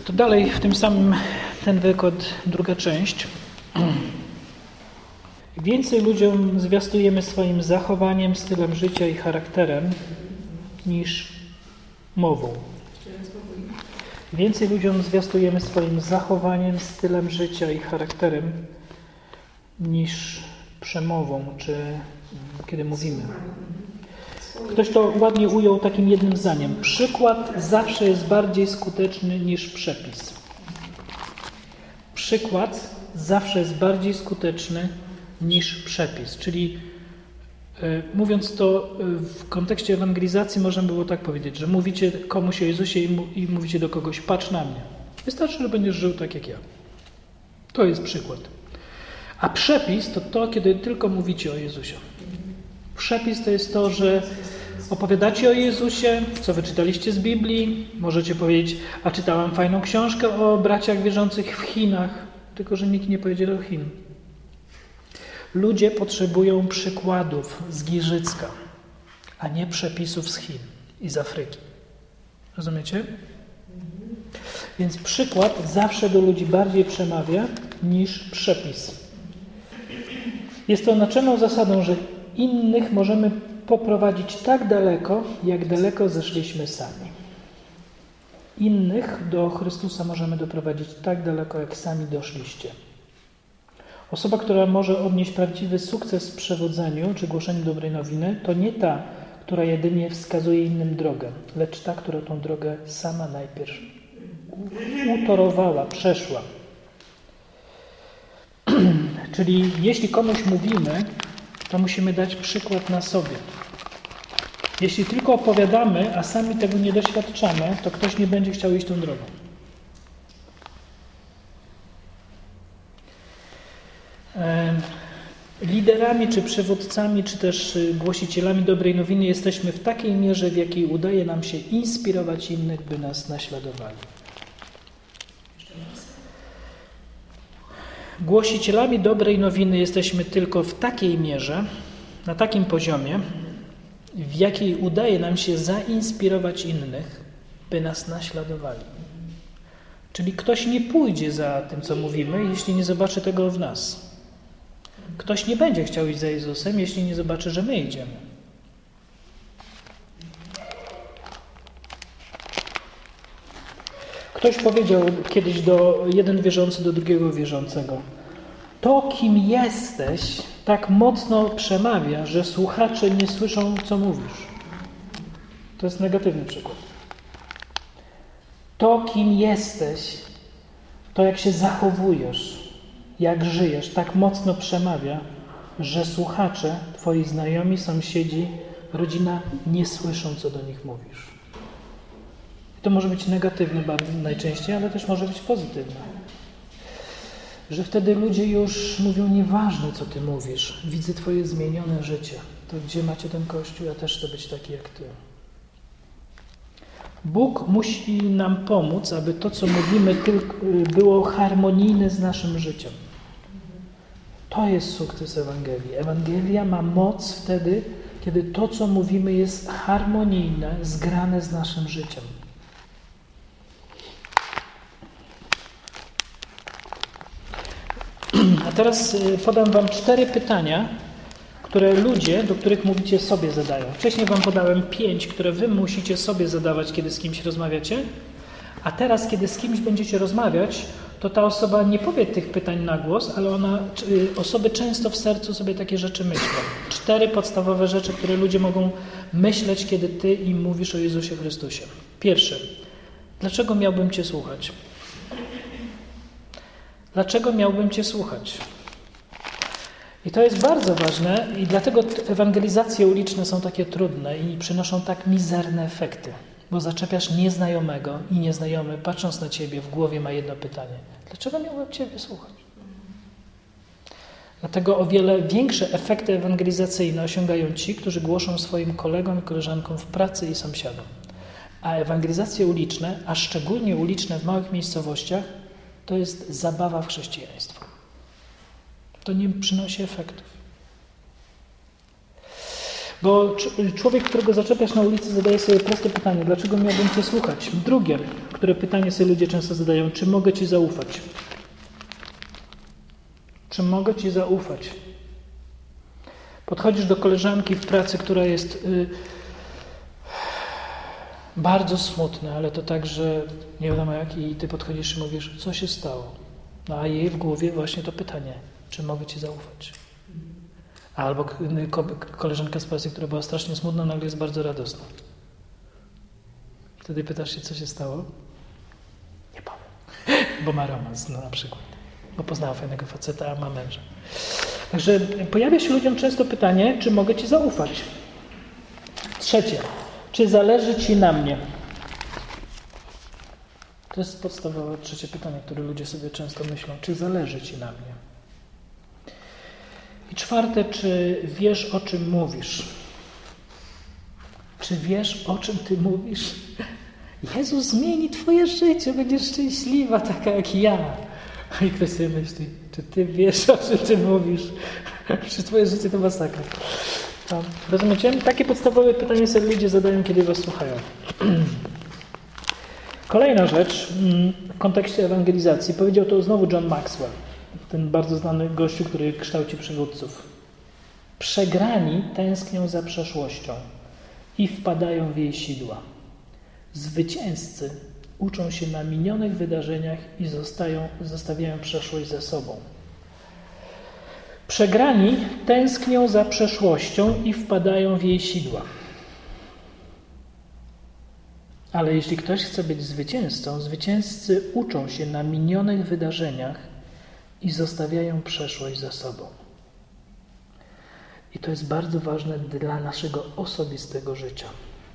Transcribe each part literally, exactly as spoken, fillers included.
To dalej w tym samym, ten wykład, druga część. Więcej ludziom zwiastujemy swoim zachowaniem, stylem życia i charakterem niż mową. Więcej ludziom zwiastujemy swoim zachowaniem, stylem życia i charakterem niż przemową, czy kiedy mówimy. Ktoś to ładnie ujął takim jednym zdaniem. Przykład zawsze jest bardziej skuteczny niż przepis. Przykład zawsze jest bardziej skuteczny niż przepis. Czyli y, mówiąc to y, w kontekście ewangelizacji możemy było tak powiedzieć, że mówicie komuś o Jezusie i, mu, i mówicie do kogoś: patrz na mnie. Wystarczy, że będziesz żył tak jak ja. To jest przykład. A przepis to to, kiedy tylko mówicie o Jezusie. Przepis to jest to, że opowiadacie o Jezusie, co wyczytaliście z Biblii. Możecie powiedzieć: a czytałam fajną książkę o braciach wierzących w Chinach. Tylko że nikt nie pojedzie do Chin. Ludzie potrzebują przykładów z Giżycka, a nie przepisów z Chin i z Afryki. Rozumiecie? Więc przykład zawsze do ludzi bardziej przemawia niż przepis. Jest to naczelną zasadą, że innych możemy poprowadzić tak daleko, jak daleko zeszliśmy sami. Innych do Chrystusa możemy doprowadzić tak daleko, jak sami doszliście. Osoba, która może odnieść prawdziwy sukces w przewodzeniu czy głoszeniu dobrej nowiny, to nie ta, która jedynie wskazuje innym drogę, lecz ta, która tą drogę sama najpierw utorowała, przeszła. Czyli jeśli komuś mówimy, to musimy dać przykład na sobie. Jeśli tylko opowiadamy, a sami tego nie doświadczamy, to ktoś nie będzie chciał iść tą drogą. Liderami, czy przywódcami, czy też głosicielami dobrej nowiny jesteśmy w takiej mierze, w jakiej udaje nam się inspirować innych, by nas naśladowali. Głosicielami dobrej nowiny jesteśmy tylko w takiej mierze, na takim poziomie, w jakiej udaje nam się zainspirować innych, by nas naśladowali. Czyli ktoś nie pójdzie za tym, co mówimy, jeśli nie zobaczy tego w nas. Ktoś nie będzie chciał iść za Jezusem, jeśli nie zobaczy, że my idziemy. Ktoś powiedział kiedyś do jeden wierzący do drugiego wierzącego: to, kim jesteś, tak mocno przemawia, że słuchacze nie słyszą, co mówisz. To jest negatywny przykład. To, kim jesteś, to jak się zachowujesz, jak żyjesz, tak mocno przemawia, że słuchacze, twoi znajomi, sąsiedzi, rodzina nie słyszą, co do nich mówisz. To może być negatywne najczęściej, ale też może być pozytywne. Że wtedy ludzie już mówią: nieważne, co ty mówisz, widzę twoje zmienione życie. To gdzie macie ten Kościół? Ja też chcę być taki jak ty. Bóg musi nam pomóc, aby to, co mówimy, było harmonijne z naszym życiem. To jest sukces Ewangelii. Ewangelia ma moc wtedy, kiedy to, co mówimy, jest harmonijne, zgrane z naszym życiem. A teraz podam wam cztery pytania, które ludzie, do których mówicie, sobie zadają. Wcześniej wam podałem pięć, które wy musicie sobie zadawać, kiedy z kimś rozmawiacie. A teraz, kiedy z kimś będziecie rozmawiać, to ta osoba nie powie tych pytań na głos, ale ona, osoby często w sercu sobie takie rzeczy myślą. Cztery podstawowe rzeczy, które ludzie mogą myśleć, kiedy ty im mówisz o Jezusie Chrystusie. Pierwsze. Dlaczego miałbym cię słuchać? Dlaczego miałbym cię słuchać? I to jest bardzo ważne i dlatego ewangelizacje uliczne są takie trudne i przynoszą tak mizerne efekty. Bo zaczepiasz nieznajomego i nieznajomy, patrząc na ciebie, w głowie ma jedno pytanie: dlaczego miałbym ciebie słuchać? Dlatego o wiele większe efekty ewangelizacyjne osiągają ci, którzy głoszą swoim kolegom i koleżankom w pracy i sąsiadom. A ewangelizacje uliczne, a szczególnie uliczne w małych miejscowościach, to jest zabawa w chrześcijaństwo. To nie przynosi efektów. Bo człowiek, którego zaczepiasz na ulicy, zadaje sobie proste pytanie, dlaczego miałbym Cię słuchać? Drugie, które pytanie sobie ludzie często zadają, czy mogę Ci zaufać? Czy mogę Ci zaufać? Podchodzisz do koleżanki w pracy, która jest y, bardzo smutna, ale to tak, że nie wiadomo jak, i Ty podchodzisz i mówisz, co się stało? No a jej w głowie właśnie to pytanie, czy mogę Ci zaufać? Albo koleżanka z pracy, która była strasznie smutna, nagle jest bardzo radosna. Wtedy pytasz się, co się stało? Nie powiem. Bo ma romans, no na przykład. Bo poznała fajnego faceta, a ma męża. Także pojawia się ludziom często pytanie, czy mogę Ci zaufać? Trzecie. Czy zależy Ci na mnie? To jest podstawowe trzecie pytanie, które ludzie sobie często myślą. Czy zależy Ci na mnie? I czwarte, czy wiesz, o czym mówisz? Czy wiesz, o czym Ty mówisz? Jezus zmieni Twoje życie, będziesz szczęśliwa, taka jak ja. I ktoś sobie myśli, czy Ty wiesz, o czym Ty mówisz? Czy Twoje życie to masakra? No, rozumiecie? Takie podstawowe pytanie sobie ludzie zadają, kiedy Was słuchają. Kolejna rzecz w kontekście ewangelizacji. Powiedział to znowu John Maxwell, ten bardzo znany gościu, który kształci przywódców. Przegrani tęsknią za przeszłością i wpadają w jej sidła. Zwycięzcy uczą się na minionych wydarzeniach i zostają, zostawiają przeszłość za sobą. Przegrani tęsknią za przeszłością i wpadają w jej sidła. Ale jeśli ktoś chce być zwycięzcą, zwycięzcy uczą się na minionych wydarzeniach i zostawiają przeszłość za sobą. I to jest bardzo ważne dla naszego osobistego życia.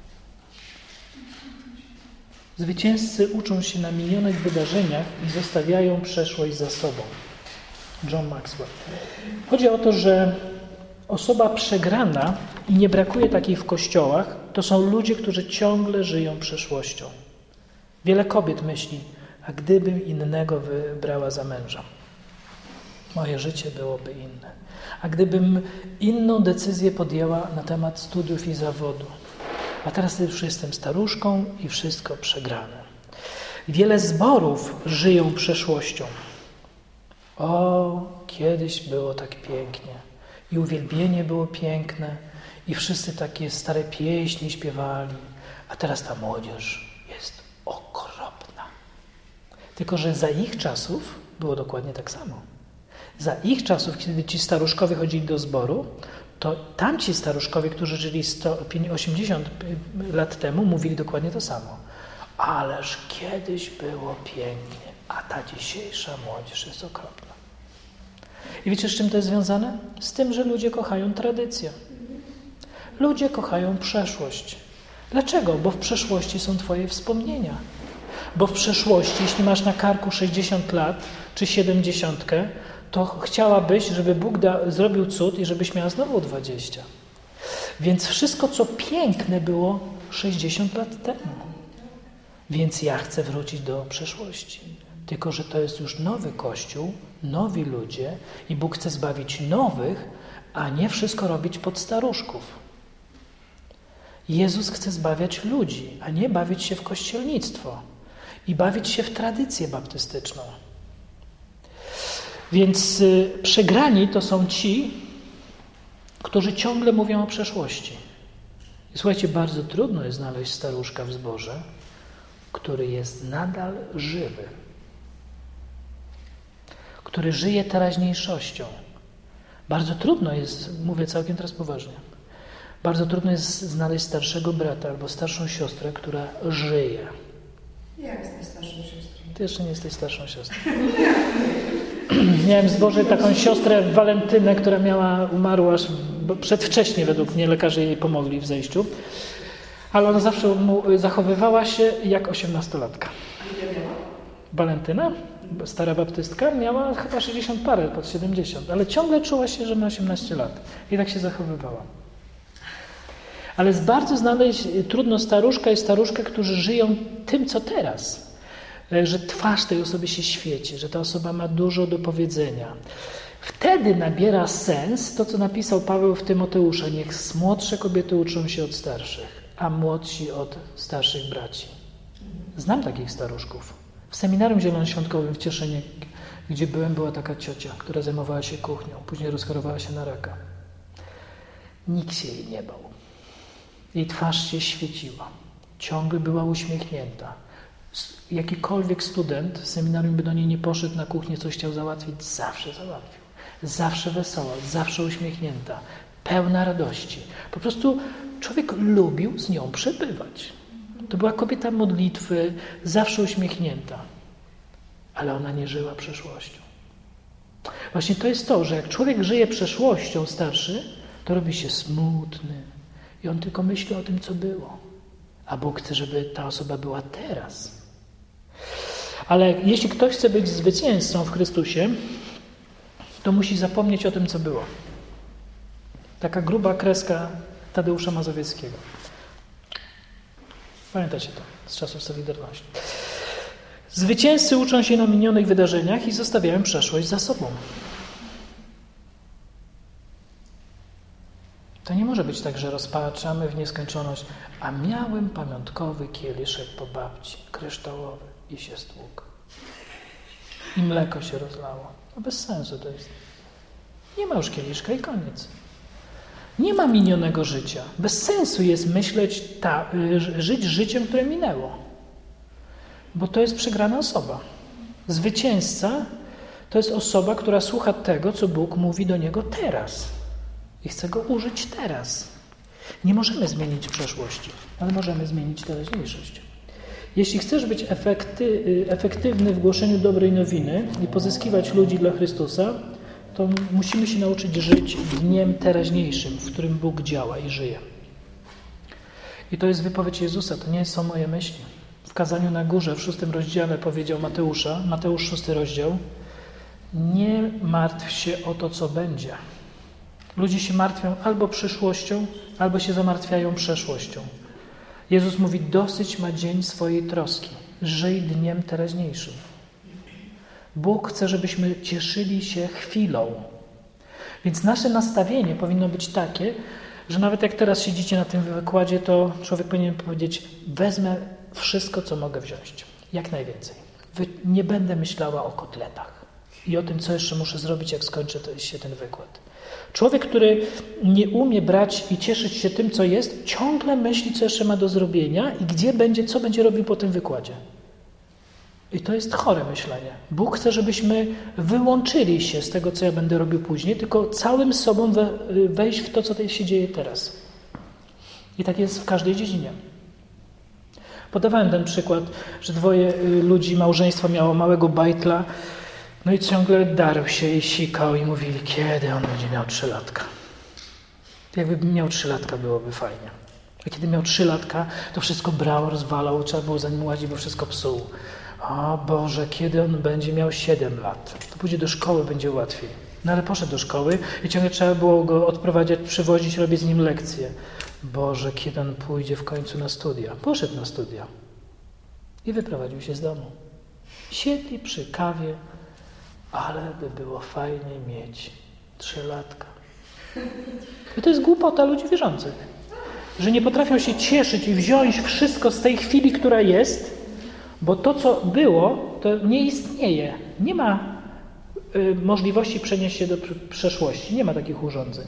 Zwycięzcy uczą się na minionych wydarzeniach i zostawiają przeszłość za sobą. John Maxwell. Chodzi o to, że osoba przegrana, i nie brakuje takiej w kościołach, to są ludzie, którzy ciągle żyją przeszłością. Wiele kobiet myśli, a gdybym innego wybrała za męża, moje życie byłoby inne. A gdybym inną decyzję podjęła na temat studiów i zawodu, a teraz już jestem staruszką i wszystko przegrane. Wiele zborów żyją przeszłością. O, kiedyś było tak pięknie i uwielbienie było piękne i wszyscy takie stare pieśni śpiewali, a teraz ta młodzież jest okropna. Tylko że za ich czasów było dokładnie tak samo. Za ich czasów, kiedy ci staruszkowie chodzili do zboru, to tamci staruszkowie, którzy żyli sto osiemdziesiąt lat temu, mówili dokładnie to samo. Ależ kiedyś było pięknie, a ta dzisiejsza młodzież jest okropna. I wiecie, z czym to jest związane? Z tym, że ludzie kochają tradycję. Ludzie kochają przeszłość. Dlaczego? Bo w przeszłości są Twoje wspomnienia. Bo w przeszłości, jeśli masz na karku sześćdziesiąt lat czy siedemdziesiątkę, to chciałabyś, żeby Bóg da, zrobił cud i żebyś miała znowu dwadzieścia. Więc wszystko, co piękne było sześćdziesiąt lat temu. Więc ja chcę wrócić do przeszłości. Tylko że to jest już nowy Kościół, nowi ludzie i Bóg chce zbawić nowych, a nie wszystko robić pod staruszków. Jezus chce zbawiać ludzi, a nie bawić się w kościelnictwo i bawić się w tradycję baptystyczną. Więc y, przegrani to są ci, którzy ciągle mówią o przeszłości. I słuchajcie, bardzo trudno jest znaleźć staruszka w zborze, który jest nadal żywy, który żyje teraźniejszością. Bardzo trudno jest, mówię całkiem teraz poważnie, bardzo trudno jest znaleźć starszego brata albo starszą siostrę, która żyje. Ja jestem starszą siostrą. Ty jeszcze nie jesteś starszą siostrą. Miałem w zborze taką siostrę Walentynę, która miała, umarła przedwcześnie, według mnie lekarze jej pomogli w zejściu, ale ona zawsze mu zachowywała się jak osiemnastolatka. A ile miała? Walentyna, stara baptystka, miała chyba sześćdziesiąt parę, pod siedemdziesiąt, ale ciągle czuła się, że ma osiemnaście lat i tak się zachowywała. Ale jest bardzo znaleźć trudno staruszka i staruszkę, którzy żyją tym, co teraz. Że twarz tej osoby się świeci, że ta osoba ma dużo do powiedzenia. Wtedy nabiera sens to, co napisał Paweł w Tymoteusza. Niech młodsze kobiety uczą się od starszych, a młodsi od starszych braci. Znam takich staruszków. W seminarium zielonoświątkowym w Cieszynie, gdzie byłem, była taka ciocia, która zajmowała się kuchnią. Później rozchorowała się na raka. Nikt się jej nie bał. Jej twarz się świeciła. Ciągle była uśmiechnięta. Jakikolwiek student z seminarium by do niej nie poszedł na kuchnię, coś chciał załatwić, zawsze załatwił. Zawsze wesoła, zawsze uśmiechnięta, pełna radości. Po prostu człowiek lubił z nią przebywać. To była kobieta modlitwy, zawsze uśmiechnięta. Ale ona nie żyła przeszłością. Właśnie to jest to, że jak człowiek żyje przeszłością starszy, to robi się smutny i on tylko myśli o tym, co było. A Bóg chce, żeby ta osoba była teraz. Ale jeśli ktoś chce być zwycięzcą w Chrystusie, to musi zapomnieć o tym, co było. Taka gruba kreska Tadeusza Mazowieckiego. Pamiętacie to z czasów Solidarności. Zwycięzcy uczą się na minionych wydarzeniach i zostawiają przeszłość za sobą. To nie może być tak, że rozpaczamy w nieskończoność, a miałem pamiątkowy kieliszek po babci, kryształowy i się stłukł. I mleko się rozlało. No bez sensu to jest. Nie ma już kieliszka i koniec. Nie ma minionego życia. Bez sensu jest myśleć, ta, żyć życiem, które minęło. Bo to jest przegrana osoba. Zwycięzca to jest osoba, która słucha tego, co Bóg mówi do niego teraz. I chce go użyć teraz. Nie możemy zmienić przeszłości, ale możemy zmienić teraźniejszość. Jeśli chcesz być efekty, efektywny w głoszeniu dobrej nowiny i pozyskiwać ludzi dla Chrystusa, to musimy się nauczyć żyć dniem teraźniejszym, w którym Bóg działa i żyje. I to jest wypowiedź Jezusa, to nie są moje myśli. W kazaniu na górze w szóstym rozdziale powiedział Mateusza, Mateusz szósty rozdział, nie martw się o to, co będzie. Ludzie się martwią albo przyszłością, albo się zamartwiają przeszłością. Jezus mówi, dosyć ma dzień swojej troski. Żyj dniem teraźniejszym. Bóg chce, żebyśmy cieszyli się chwilą. Więc nasze nastawienie powinno być takie, że nawet jak teraz siedzicie na tym wykładzie, to człowiek powinien powiedzieć, wezmę wszystko, co mogę wziąć. Jak najwięcej. Nie będę myślała o kotletach i o tym, co jeszcze muszę zrobić, jak skończę się ten wykład. Człowiek, który nie umie brać i cieszyć się tym, co jest, ciągle myśli, co jeszcze ma do zrobienia i gdzie będzie, co będzie robił po tym wykładzie. I to jest chore myślenie. Bóg chce, żebyśmy wyłączyli się z tego, co ja będę robił później, tylko całym sobą we, wejść w to, co się dzieje teraz. I tak jest w każdej dziedzinie. Podawałem ten przykład, że dwoje ludzi, małżeństwo miało małego bajtla, no i ciągle darł się i sikał i mówili, kiedy on będzie miał trzy latka. Jakby miał trzy latka, byłoby fajnie. A kiedy miał trzy latka, to wszystko brał, rozwalał, trzeba było za nim łazić, bo wszystko psuł. O Boże, kiedy on będzie miał siedem lat, to pójdzie do szkoły, będzie łatwiej. No ale poszedł do szkoły i ciągle trzeba było go odprowadzać, przywozić, robić z nim lekcje. Boże, kiedy on pójdzie w końcu na studia. Poszedł na studia i wyprowadził się z domu. Siedli przy kawie, ale by było fajnie mieć trzylatka. I to jest głupota ludzi wierzących, że nie potrafią się cieszyć i wziąć wszystko z tej chwili, która jest, bo to, co było, to nie istnieje. Nie ma y, możliwości przenieść się do przeszłości. Nie ma takich urządzeń.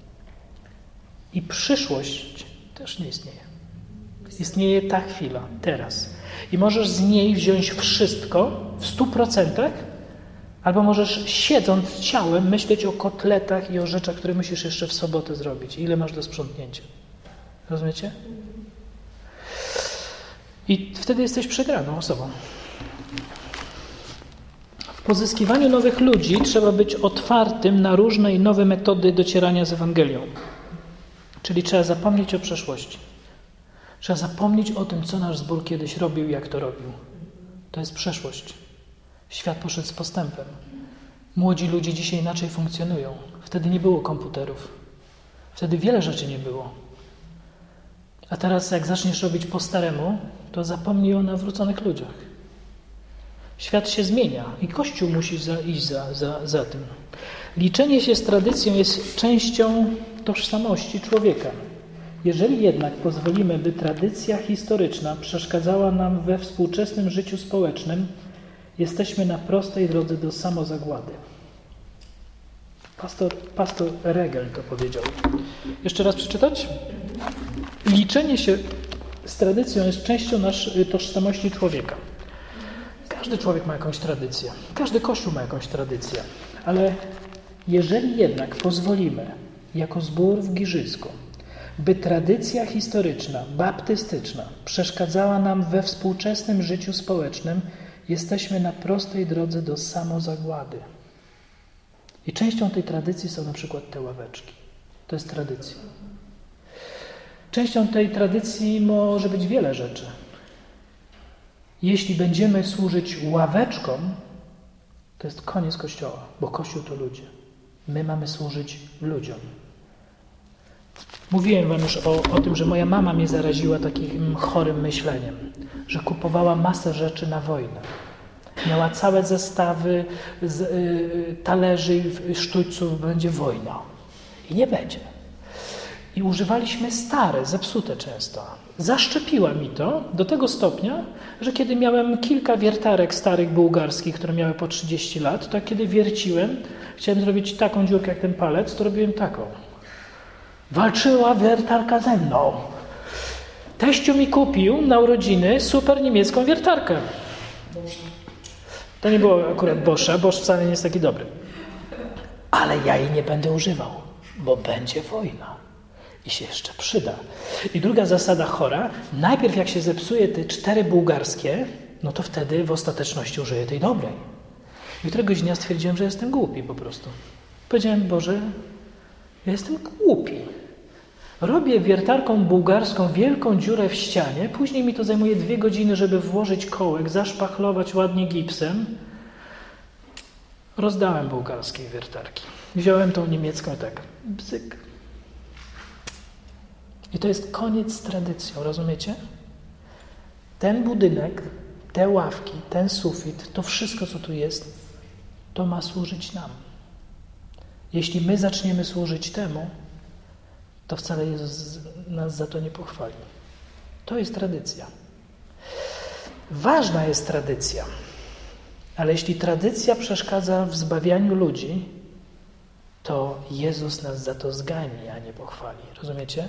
I przyszłość też nie istnieje. Istnieje ta chwila, teraz. I możesz z niej wziąć wszystko w stu procentach, albo możesz siedząc ciałem myśleć o kotletach i o rzeczach, które musisz jeszcze w sobotę zrobić. Ile masz do sprzątnięcia. Rozumiecie? I wtedy jesteś przegraną osobą. W pozyskiwaniu nowych ludzi trzeba być otwartym na różne i nowe metody docierania z Ewangelią. Czyli trzeba zapomnieć o przeszłości. Trzeba zapomnieć o tym, co nasz zbór kiedyś robił i jak to robił. To jest przeszłość. Świat poszedł z postępem. Młodzi ludzie dzisiaj inaczej funkcjonują. Wtedy nie było komputerów. Wtedy wiele rzeczy nie było. A teraz jak zaczniesz robić po staremu, to zapomnij o nawróconych ludziach. Świat się zmienia i Kościół musi za, iść za, za, za tym. Liczenie się z tradycją jest częścią tożsamości człowieka. Jeżeli jednak pozwolimy, by tradycja historyczna przeszkadzała nam we współczesnym życiu społecznym, jesteśmy na prostej drodze do samozagłady. Pastor, pastor Regel to powiedział. Jeszcze raz przeczytać? Liczenie się z tradycją jest częścią naszej tożsamości człowieka. Każdy człowiek ma jakąś tradycję. Każdy kościół ma jakąś tradycję. Ale jeżeli jednak pozwolimy, jako zbór w Giżycku, by tradycja historyczna, baptystyczna przeszkadzała nam we współczesnym życiu społecznym, jesteśmy na prostej drodze do samozagłady. I częścią tej tradycji są na przykład te ławeczki. To jest tradycja. Częścią tej tradycji może być wiele rzeczy. Jeśli będziemy służyć ławeczkom, to jest koniec Kościoła, bo Kościół to ludzie. My mamy służyć ludziom. Mówiłem wam już o, o tym, że moja mama mnie zaraziła takim chorym myśleniem, że kupowała masę rzeczy na wojnę. Miała całe zestawy z, y, talerzy i sztućców, będzie wojna. I nie będzie. I używaliśmy stare, zepsute często. Zaszczepiła mi to do tego stopnia, że kiedy miałem kilka wiertarek starych bułgarskich, które miały po trzydzieści lat, to kiedy wierciłem, chciałem zrobić taką dziurkę jak ten palec, to robiłem taką. Walczyła wiertarka ze mną. Teściu mi kupił na urodziny super niemiecką wiertarkę. To nie było akurat Boscha, Bosch wcale nie jest taki dobry. Ale ja jej nie będę używał, bo będzie wojna. I się jeszcze przyda. I druga zasada chora, najpierw jak się zepsuje te cztery bułgarskie, no to wtedy w ostateczności użyję tej dobrej. I któregoś dnia stwierdziłem, że jestem głupi po prostu. Powiedziałem, Boże, ja jestem głupi. Robię wiertarką bułgarską wielką dziurę w ścianie, później mi to zajmuje dwie godziny, żeby włożyć kołek, zaszpachlować ładnie gipsem. Rozdałem bułgarskie wiertarki. Wziąłem tą niemiecką i tak, bzyk. I to jest koniec z tradycją, rozumiecie? Ten budynek, te ławki, ten sufit, to wszystko, co tu jest, to ma służyć nam. Jeśli my zaczniemy służyć temu, to wcale Jezus nas za to nie pochwali. To jest tradycja. Ważna jest tradycja, ale jeśli tradycja przeszkadza w zbawianiu ludzi, to Jezus nas za to zgani, a nie pochwali. Rozumiecie?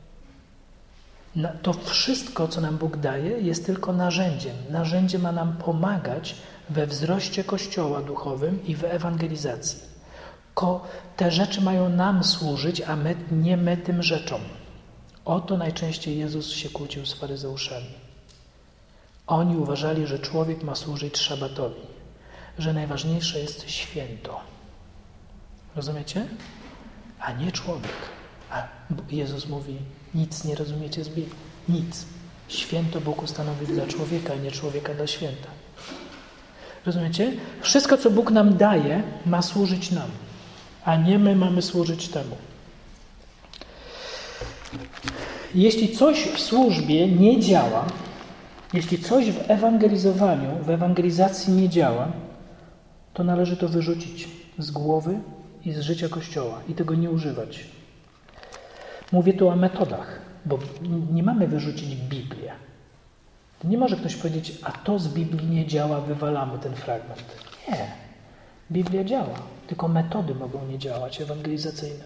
To wszystko, co nam Bóg daje, jest tylko narzędziem. Narzędzie ma nam pomagać we wzroście Kościoła duchowym i w ewangelizacji. Ko, te rzeczy mają nam służyć, a my, nie my tym rzeczom. O to najczęściej Jezus się kłócił z faryzeuszami. Oni uważali, że człowiek ma służyć szabatowi, że najważniejsze jest święto. Rozumiecie? A nie człowiek. A Jezus mówi, nic nie rozumiecie z Biblii. Nic. Święto Bóg ustanowił dla człowieka, a nie człowieka dla święta. Rozumiecie? Wszystko, co Bóg nam daje, ma służyć nam, a nie my mamy służyć temu. Jeśli coś w służbie nie działa, jeśli coś w ewangelizowaniu, w ewangelizacji nie działa, to należy to wyrzucić z głowy i z życia Kościoła i tego nie używać. Mówię tu o metodach, bo nie mamy wyrzucić Biblię. Nie może ktoś powiedzieć, a to z Biblii nie działa, wywalamy ten fragment. Nie. Biblia działa, tylko metody mogą nie działać ewangelizacyjne.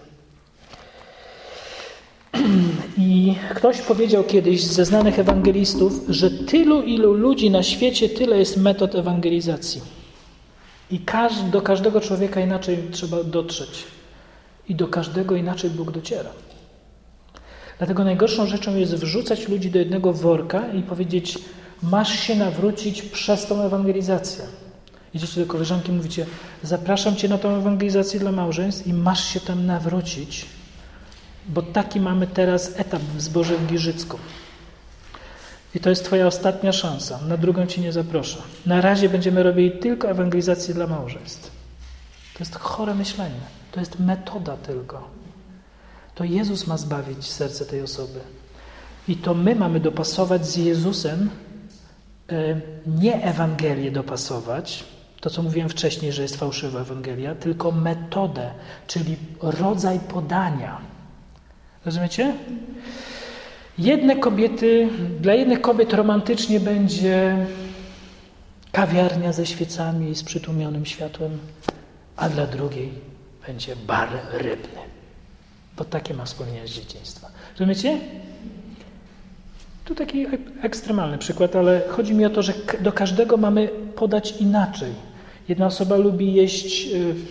I ktoś powiedział kiedyś ze znanych ewangelistów, że tylu, ilu ludzi na świecie, tyle jest metod ewangelizacji. I każdy, do każdego człowieka inaczej trzeba dotrzeć. I do każdego inaczej Bóg dociera. Dlatego najgorszą rzeczą jest wrzucać ludzi do jednego worka i powiedzieć, masz się nawrócić przez tą ewangelizację. Idziecie do koleżanki i mówicie, zapraszam cię na tą ewangelizację dla małżeństw i masz się tam nawrócić, bo taki mamy teraz etap w zborze w Giżycku. I to jest twoja ostatnia szansa. Na drugą cię nie zaproszę. Na razie będziemy robili tylko ewangelizację dla małżeństw. To jest chore myślenie. To jest metoda tylko. To Jezus ma zbawić serce tej osoby. I to my mamy dopasować z Jezusem, nie Ewangelię dopasować, to co mówiłem wcześniej, że jest fałszywa Ewangelia, tylko metodę, czyli rodzaj podania. Rozumiecie? Jedne kobiety, dla jednych kobiet romantycznie będzie kawiarnia ze świecami i z przytłumionym światłem, a dla drugiej będzie bar rybny. Bo takie ma wspomnienia z dzieciństwa. Rozumiecie? Tu taki ekstremalny przykład, ale chodzi mi o to, że do każdego mamy podać inaczej. Jedna osoba lubi jeść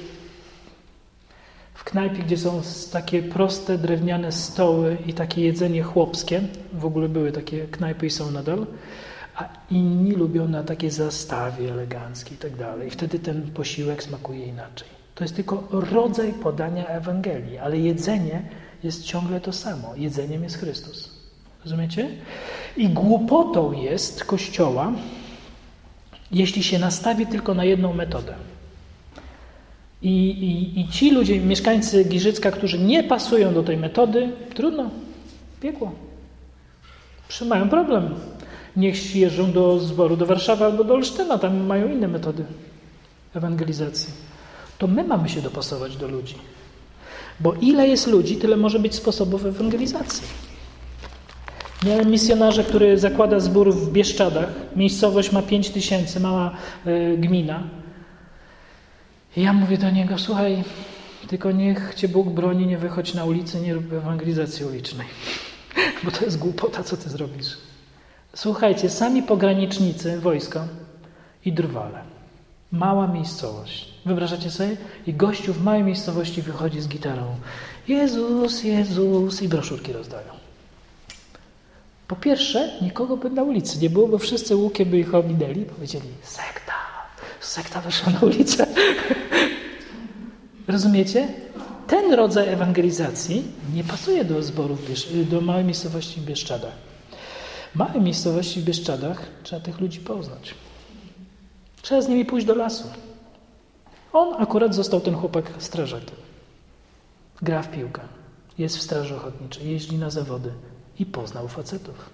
w knajpie, gdzie są takie proste, drewniane stoły i takie jedzenie chłopskie. W ogóle były takie knajpy i są nadal. A inni lubią na takiej zastawie eleganckiej i tak dalej. I wtedy ten posiłek smakuje inaczej. To jest tylko rodzaj podania Ewangelii, ale jedzenie jest ciągle to samo. Jedzeniem jest Chrystus. Rozumiecie? I głupotą jest Kościoła, jeśli się nastawi tylko na jedną metodę. I, i, i ci ludzie, mieszkańcy Giżycka, którzy nie pasują do tej metody, trudno, piekło. Mają problem. Niech jeżdżą do zboru, do Warszawy albo do Olsztyna, tam mają inne metody ewangelizacji. To my mamy się dopasować do ludzi. Bo ile jest ludzi, tyle może być sposobów ewangelizacji. Miałem misjonarza, który zakłada zbór w Bieszczadach. Miejscowość ma pięć tysięcy, mała y, gmina. I ja mówię do niego, słuchaj, tylko niech Cię Bóg broni, nie wychodź na ulicę, nie rób ewangelizacji ulicznej. Bo to jest głupota, co Ty zrobisz. Słuchajcie, sami pogranicznicy, wojsko i drwale. Mała miejscowość. Wyobrażacie sobie? I gościu w małej miejscowości wychodzi z gitarą. Jezus, Jezus i broszurki rozdają. Po pierwsze, nikogo by na ulicy nie było, bo wszyscy łukiem by ich ominęli i powiedzieli, sekta, sekta wyszła na ulicę. Rozumiecie? Ten rodzaj ewangelizacji nie pasuje do zborów, do małej miejscowości w Bieszczadach. Małej miejscowości w Bieszczadach trzeba tych ludzi poznać. Trzeba z nimi pójść do lasu. On akurat został, ten chłopak, strażakiem. Gra w piłkę. Jest w straży ochotniczej. Jeździ na zawody. I poznał facetów.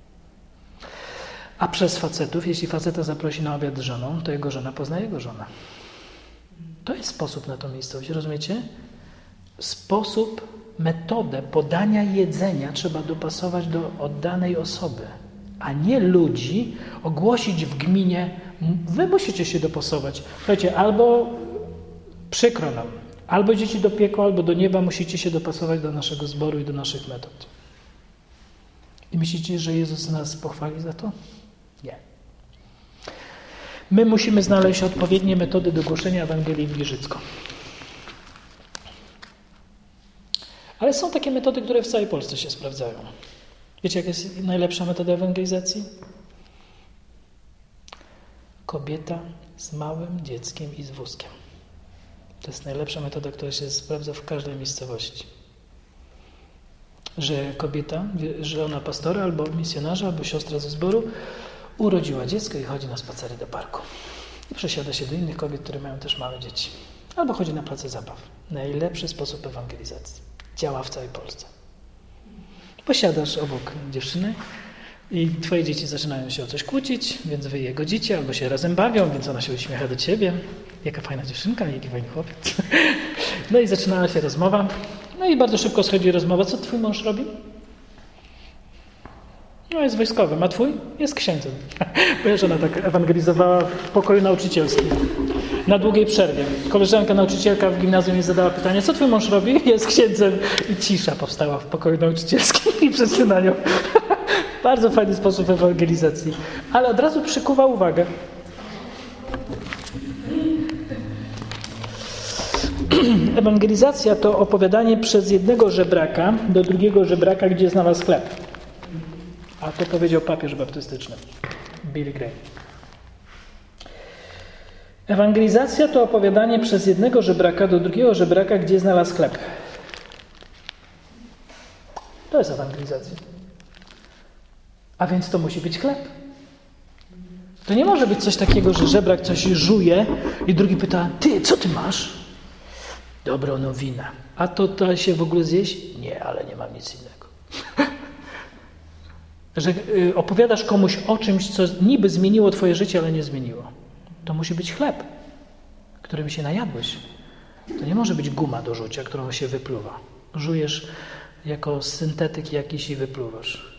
A przez facetów, jeśli faceta zaprosi na obiad z żoną, to jego żona pozna jego żonę. To jest sposób na tą miejscowość. Rozumiecie? Sposób, metodę podania jedzenia trzeba dopasować do oddanej osoby, a nie ludzi ogłosić w gminie, wy musicie się dopasować. Słuchajcie, albo przykro nam, albo idziecie do piekła, albo do nieba, musicie się dopasować do naszego zboru i do naszych metod. I myślicie, że Jezus nas pochwali za to? Nie. My musimy znaleźć odpowiednie metody do głoszenia Ewangelii w Giżycku. Ale są takie metody, które w całej Polsce się sprawdzają. Wiecie, jaka jest najlepsza metoda ewangelizacji? Kobieta z małym dzieckiem i z wózkiem. To jest najlepsza metoda, która się sprawdza w każdej miejscowości. Że kobieta, żona pastora, albo misjonarza, albo siostra ze zboru urodziła dziecko i chodzi na spacery do parku. I przesiada się do innych kobiet, które mają też małe dzieci. Albo chodzi na place zabaw. Najlepszy sposób ewangelizacji. Działa w całej Polsce. Posiadasz obok dziewczyny i twoje dzieci zaczynają się o coś kłócić, więc wy je godzicie, albo się razem bawią, więc ona się uśmiecha do ciebie. Jaka fajna dziewczynka, jaki fajny chłopiec. No i zaczynała się rozmowa. No i bardzo szybko schodzi rozmowa. Co twój mąż robi? No jest wojskowym. A twój? Jest księdzem. Wiesz, ona tak ewangelizowała w pokoju nauczycielskim. Na długiej przerwie. Koleżanka nauczycielka w gimnazjum jej zadała pytanie, co twój mąż robi? Jest księdzem. I cisza powstała w pokoju nauczycielskim i wszyscy na nią. Bardzo fajny sposób ewangelizacji. Ale od razu przykuwa uwagę. Ewangelizacja to opowiadanie przez jednego żebraka do drugiego żebraka, gdzie znalazł chleb. A to powiedział papież baptystyczny, Billy Graham. Ewangelizacja to opowiadanie przez jednego żebraka do drugiego żebraka, gdzie znalazł chleb. To jest ewangelizacja. A więc to musi być chleb. To nie może być coś takiego, że żebrak coś żuje i drugi pyta, ty, co ty masz? Dobrą nowinę. A to da się w ogóle zjeść? Nie, ale nie mam nic innego. Że y, opowiadasz komuś o czymś, co niby zmieniło twoje życie, ale nie zmieniło. To musi być chleb. którym się najadłeś, to nie może być guma do rzucia, którą się wypluwa. Żujesz jako syntetyk jakiś i wypluwasz.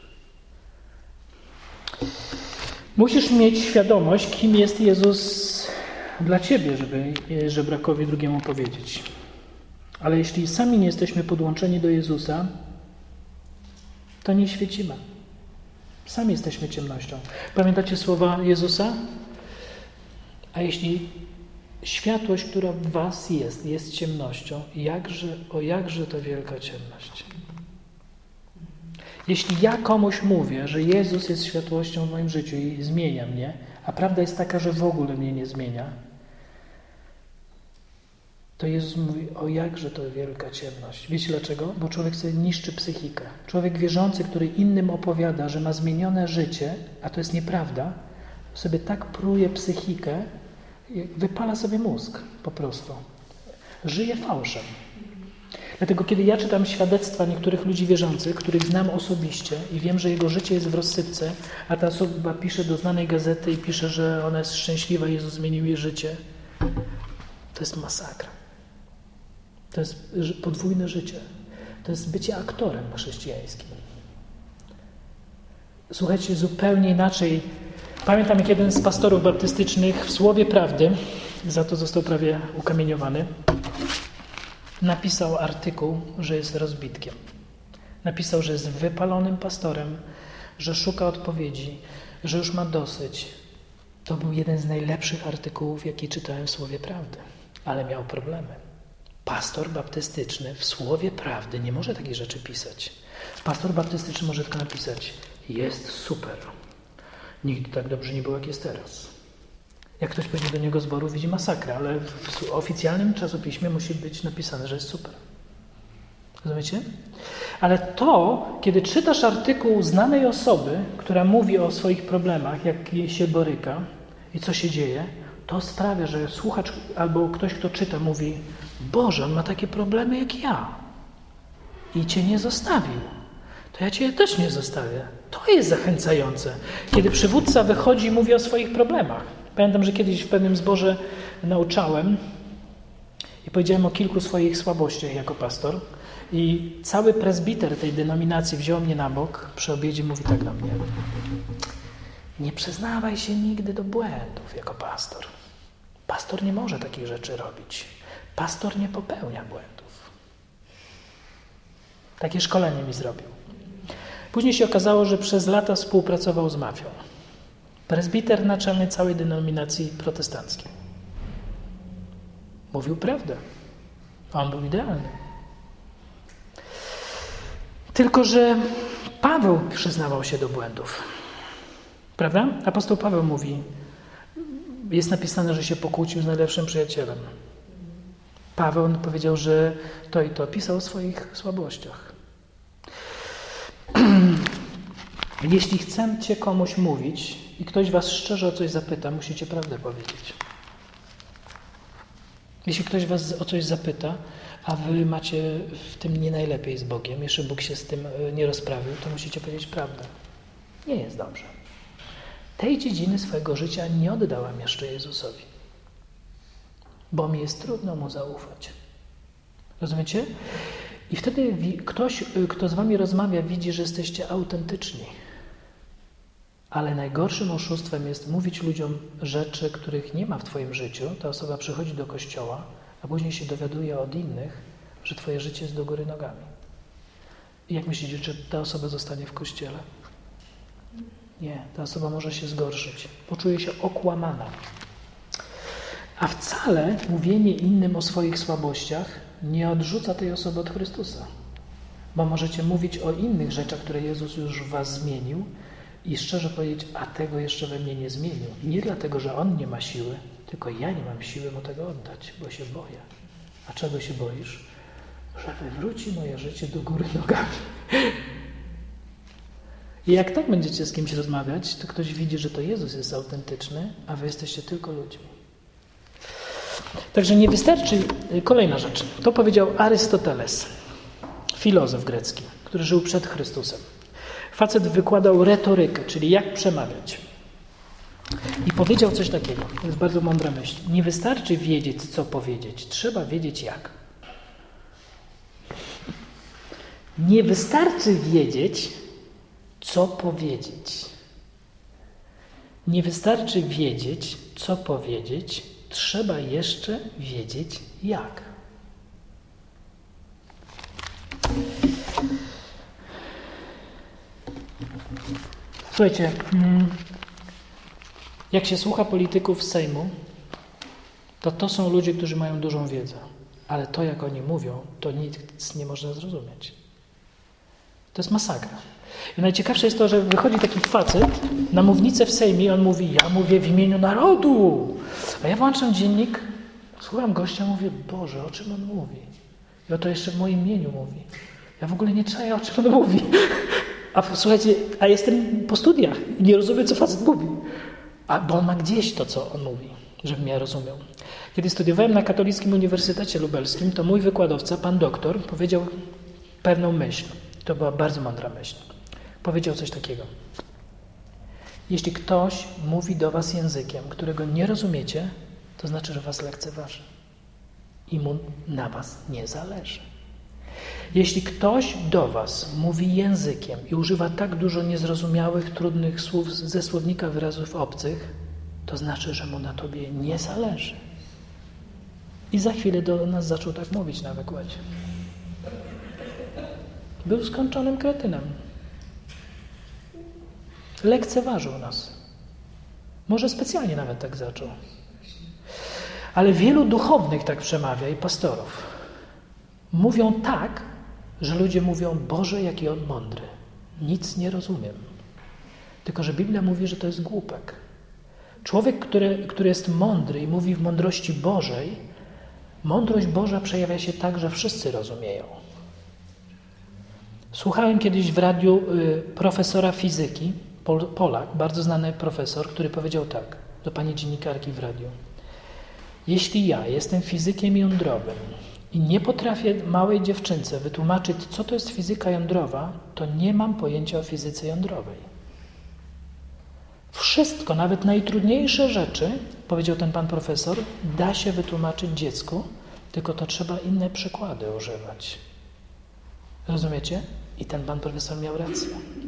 Musisz mieć świadomość, kim jest Jezus dla ciebie, żeby żebrakowi drugiemu powiedzieć. Ale jeśli sami nie jesteśmy podłączeni do Jezusa, to nie świecimy. Sami jesteśmy ciemnością. Pamiętacie słowa Jezusa? A jeśli światłość, która w was jest, jest ciemnością, jakże, o jakże to wielka ciemność. Jeśli ja komuś mówię, że Jezus jest światłością w moim życiu i zmienia mnie, a prawda jest taka, że w ogóle mnie nie zmienia, to Jezus mówi, o jakże to wielka ciemność. Wiecie dlaczego? Bo człowiek sobie niszczy psychikę. Człowiek wierzący, który innym opowiada, że ma zmienione życie, a to jest nieprawda, sobie tak pruje psychikę, wypala sobie mózg po prostu. Żyje fałszem. Dlatego kiedy ja czytam świadectwa niektórych ludzi wierzących, których znam osobiście i wiem, że jego życie jest w rozsypce, a ta osoba pisze do znanej gazety i pisze, że ona jest szczęśliwa, Jezus zmienił jej życie, to jest masakra. To jest podwójne życie. To jest bycie aktorem chrześcijańskim. Słuchajcie, zupełnie inaczej. Pamiętam, jak jeden z pastorów baptystycznych w Słowie Prawdy, za to został prawie ukamieniowany, napisał artykuł, że jest rozbitkiem. Napisał, że jest wypalonym pastorem, że szuka odpowiedzi, że już ma dosyć. To był jeden z najlepszych artykułów, jaki czytałem w Słowie Prawdy, ale miał problemy. Pastor baptystyczny w Słowie Prawdy nie może takich rzeczy pisać. Pastor baptystyczny może tylko napisać, jest super. Nigdy tak dobrze nie było, jak jest teraz. Jak ktoś pójdzie do niego zboru, widzi masakrę, ale w oficjalnym czasopiśmie musi być napisane, że jest super. Rozumiecie? Ale to, kiedy czytasz artykuł znanej osoby, która mówi o swoich problemach, jak się boryka i co się dzieje, to sprawia, że słuchacz albo ktoś, kto czyta, mówi, Boże, on ma takie problemy jak ja i cię nie zostawił. To ja cię też nie zostawię. To jest zachęcające. Kiedy przywódca wychodzi i mówi o swoich problemach. Pamiętam, że kiedyś w pewnym zborze nauczałem i powiedziałem o kilku swoich słabościach jako pastor i cały prezbiter tej denominacji wziął mnie na bok przy obiedzie i mówi tak do mnie. Nie przyznawaj się nigdy do błędów jako pastor. Pastor nie może takich rzeczy robić. Pastor nie popełnia błędów. Takie szkolenie mi zrobił. Później się okazało, że przez lata współpracował z mafią. Prezbiter naczelny całej denominacji protestanckiej. Mówił prawdę. A on był idealny. Tylko że Paweł przyznawał się do błędów. Prawda? Apostoł Paweł mówi, jest napisane, że się pokłócił z najlepszym przyjacielem. Paweł powiedział, że to i to pisał o swoich słabościach. Jeśli chcecie komuś mówić i ktoś was szczerze o coś zapyta, musicie prawdę powiedzieć. Jeśli ktoś was o coś zapyta, a wy macie w tym nie najlepiej z Bogiem, jeszcze Bóg się z tym nie rozprawił, to musicie powiedzieć prawdę. Nie jest dobrze. Tej dziedziny swojego życia nie oddałam jeszcze Jezusowi, bo mi jest trudno Mu zaufać. Rozumiecie? I wtedy ktoś, kto z wami rozmawia, widzi, że jesteście autentyczni. Ale najgorszym oszustwem jest mówić ludziom rzeczy, których nie ma w twoim życiu. Ta osoba przychodzi do kościoła, a później się dowiaduje od innych, że twoje życie jest do góry nogami. I jak myślicie, czy ta osoba zostanie w kościele? Nie, ta osoba może się zgorszyć. Poczuje się okłamana. A wcale mówienie innym o swoich słabościach nie odrzuca tej osoby od Chrystusa. Bo możecie mówić o innych rzeczach, które Jezus już w was zmienił i szczerze powiedzieć, a tego jeszcze we mnie nie zmienił. I nie dlatego, że On nie ma siły, tylko ja nie mam siły Mu tego oddać, bo się boję. A czego się boisz? Że wywróci moje życie do góry nogami. I jak tak będziecie z kimś rozmawiać, to ktoś widzi, że to Jezus jest autentyczny, a wy jesteście tylko ludźmi. Także nie wystarczy... Kolejna rzecz. To powiedział Arystoteles, filozof grecki, który żył przed Chrystusem. Facet wykładał retorykę, czyli jak przemawiać. I powiedział coś takiego, to jest bardzo mądra myśl. Nie wystarczy wiedzieć, co powiedzieć, trzeba wiedzieć jak. Nie wystarczy wiedzieć, co powiedzieć. Nie wystarczy wiedzieć, co powiedzieć, trzeba jeszcze wiedzieć jak. Słuchajcie, jak się słucha polityków z Sejmu, to to są ludzie, którzy mają dużą wiedzę, ale to, jak oni mówią, to nic nie można zrozumieć. To jest masakra. I najciekawsze jest to, że wychodzi taki facet na mównicę w Sejmie i on mówi, ja mówię w imieniu narodu. A ja włączam dziennik, słucham gościa, mówię, Boże, o czym on mówi? I oto jeszcze w moim imieniu mówi. Ja w ogóle nie czaję, o czym on mówi. A słuchajcie, a jestem po studiach i nie rozumiem, co facet mówi. A, bo on ma gdzieś to, co on mówi, żebym ja rozumiał. Kiedy studiowałem na Katolickim Uniwersytecie Lubelskim, to mój wykładowca, pan doktor, powiedział pewną myśl. To była bardzo mądra myśl. Powiedział coś takiego. Jeśli ktoś mówi do was językiem, którego nie rozumiecie, to znaczy, że was lekceważy. I mu na was nie zależy. Jeśli ktoś do was mówi językiem i używa tak dużo niezrozumiałych, trudnych słów ze słownika wyrazów obcych, to znaczy, że mu na tobie nie zależy. I za chwilę do nas zaczął tak mówić na wykładzie. Był skończonym kretynem. Lekceważył nas. Może specjalnie nawet tak zaczął. Ale wielu duchownych tak przemawia i pastorów. Mówią tak, że ludzie mówią, Boże, jaki on mądry. Nic nie rozumiem. Tylko że Biblia mówi, że to jest głupek. Człowiek, który, który jest mądry i mówi w mądrości Bożej, mądrość Boża przejawia się tak, że wszyscy rozumieją. Słuchałem kiedyś w radiu y, profesora fizyki, Pol, Polak, bardzo znany profesor, który powiedział tak do pani dziennikarki w radiu. Jeśli ja jestem fizykiem jądrowym i nie potrafię małej dziewczynce wytłumaczyć, co to jest fizyka jądrowa, to nie mam pojęcia o fizyce jądrowej. Wszystko, nawet najtrudniejsze rzeczy, powiedział ten pan profesor, da się wytłumaczyć dziecku, tylko to trzeba inne przykłady używać. Rozumiecie? I ten pan profesor miał rację.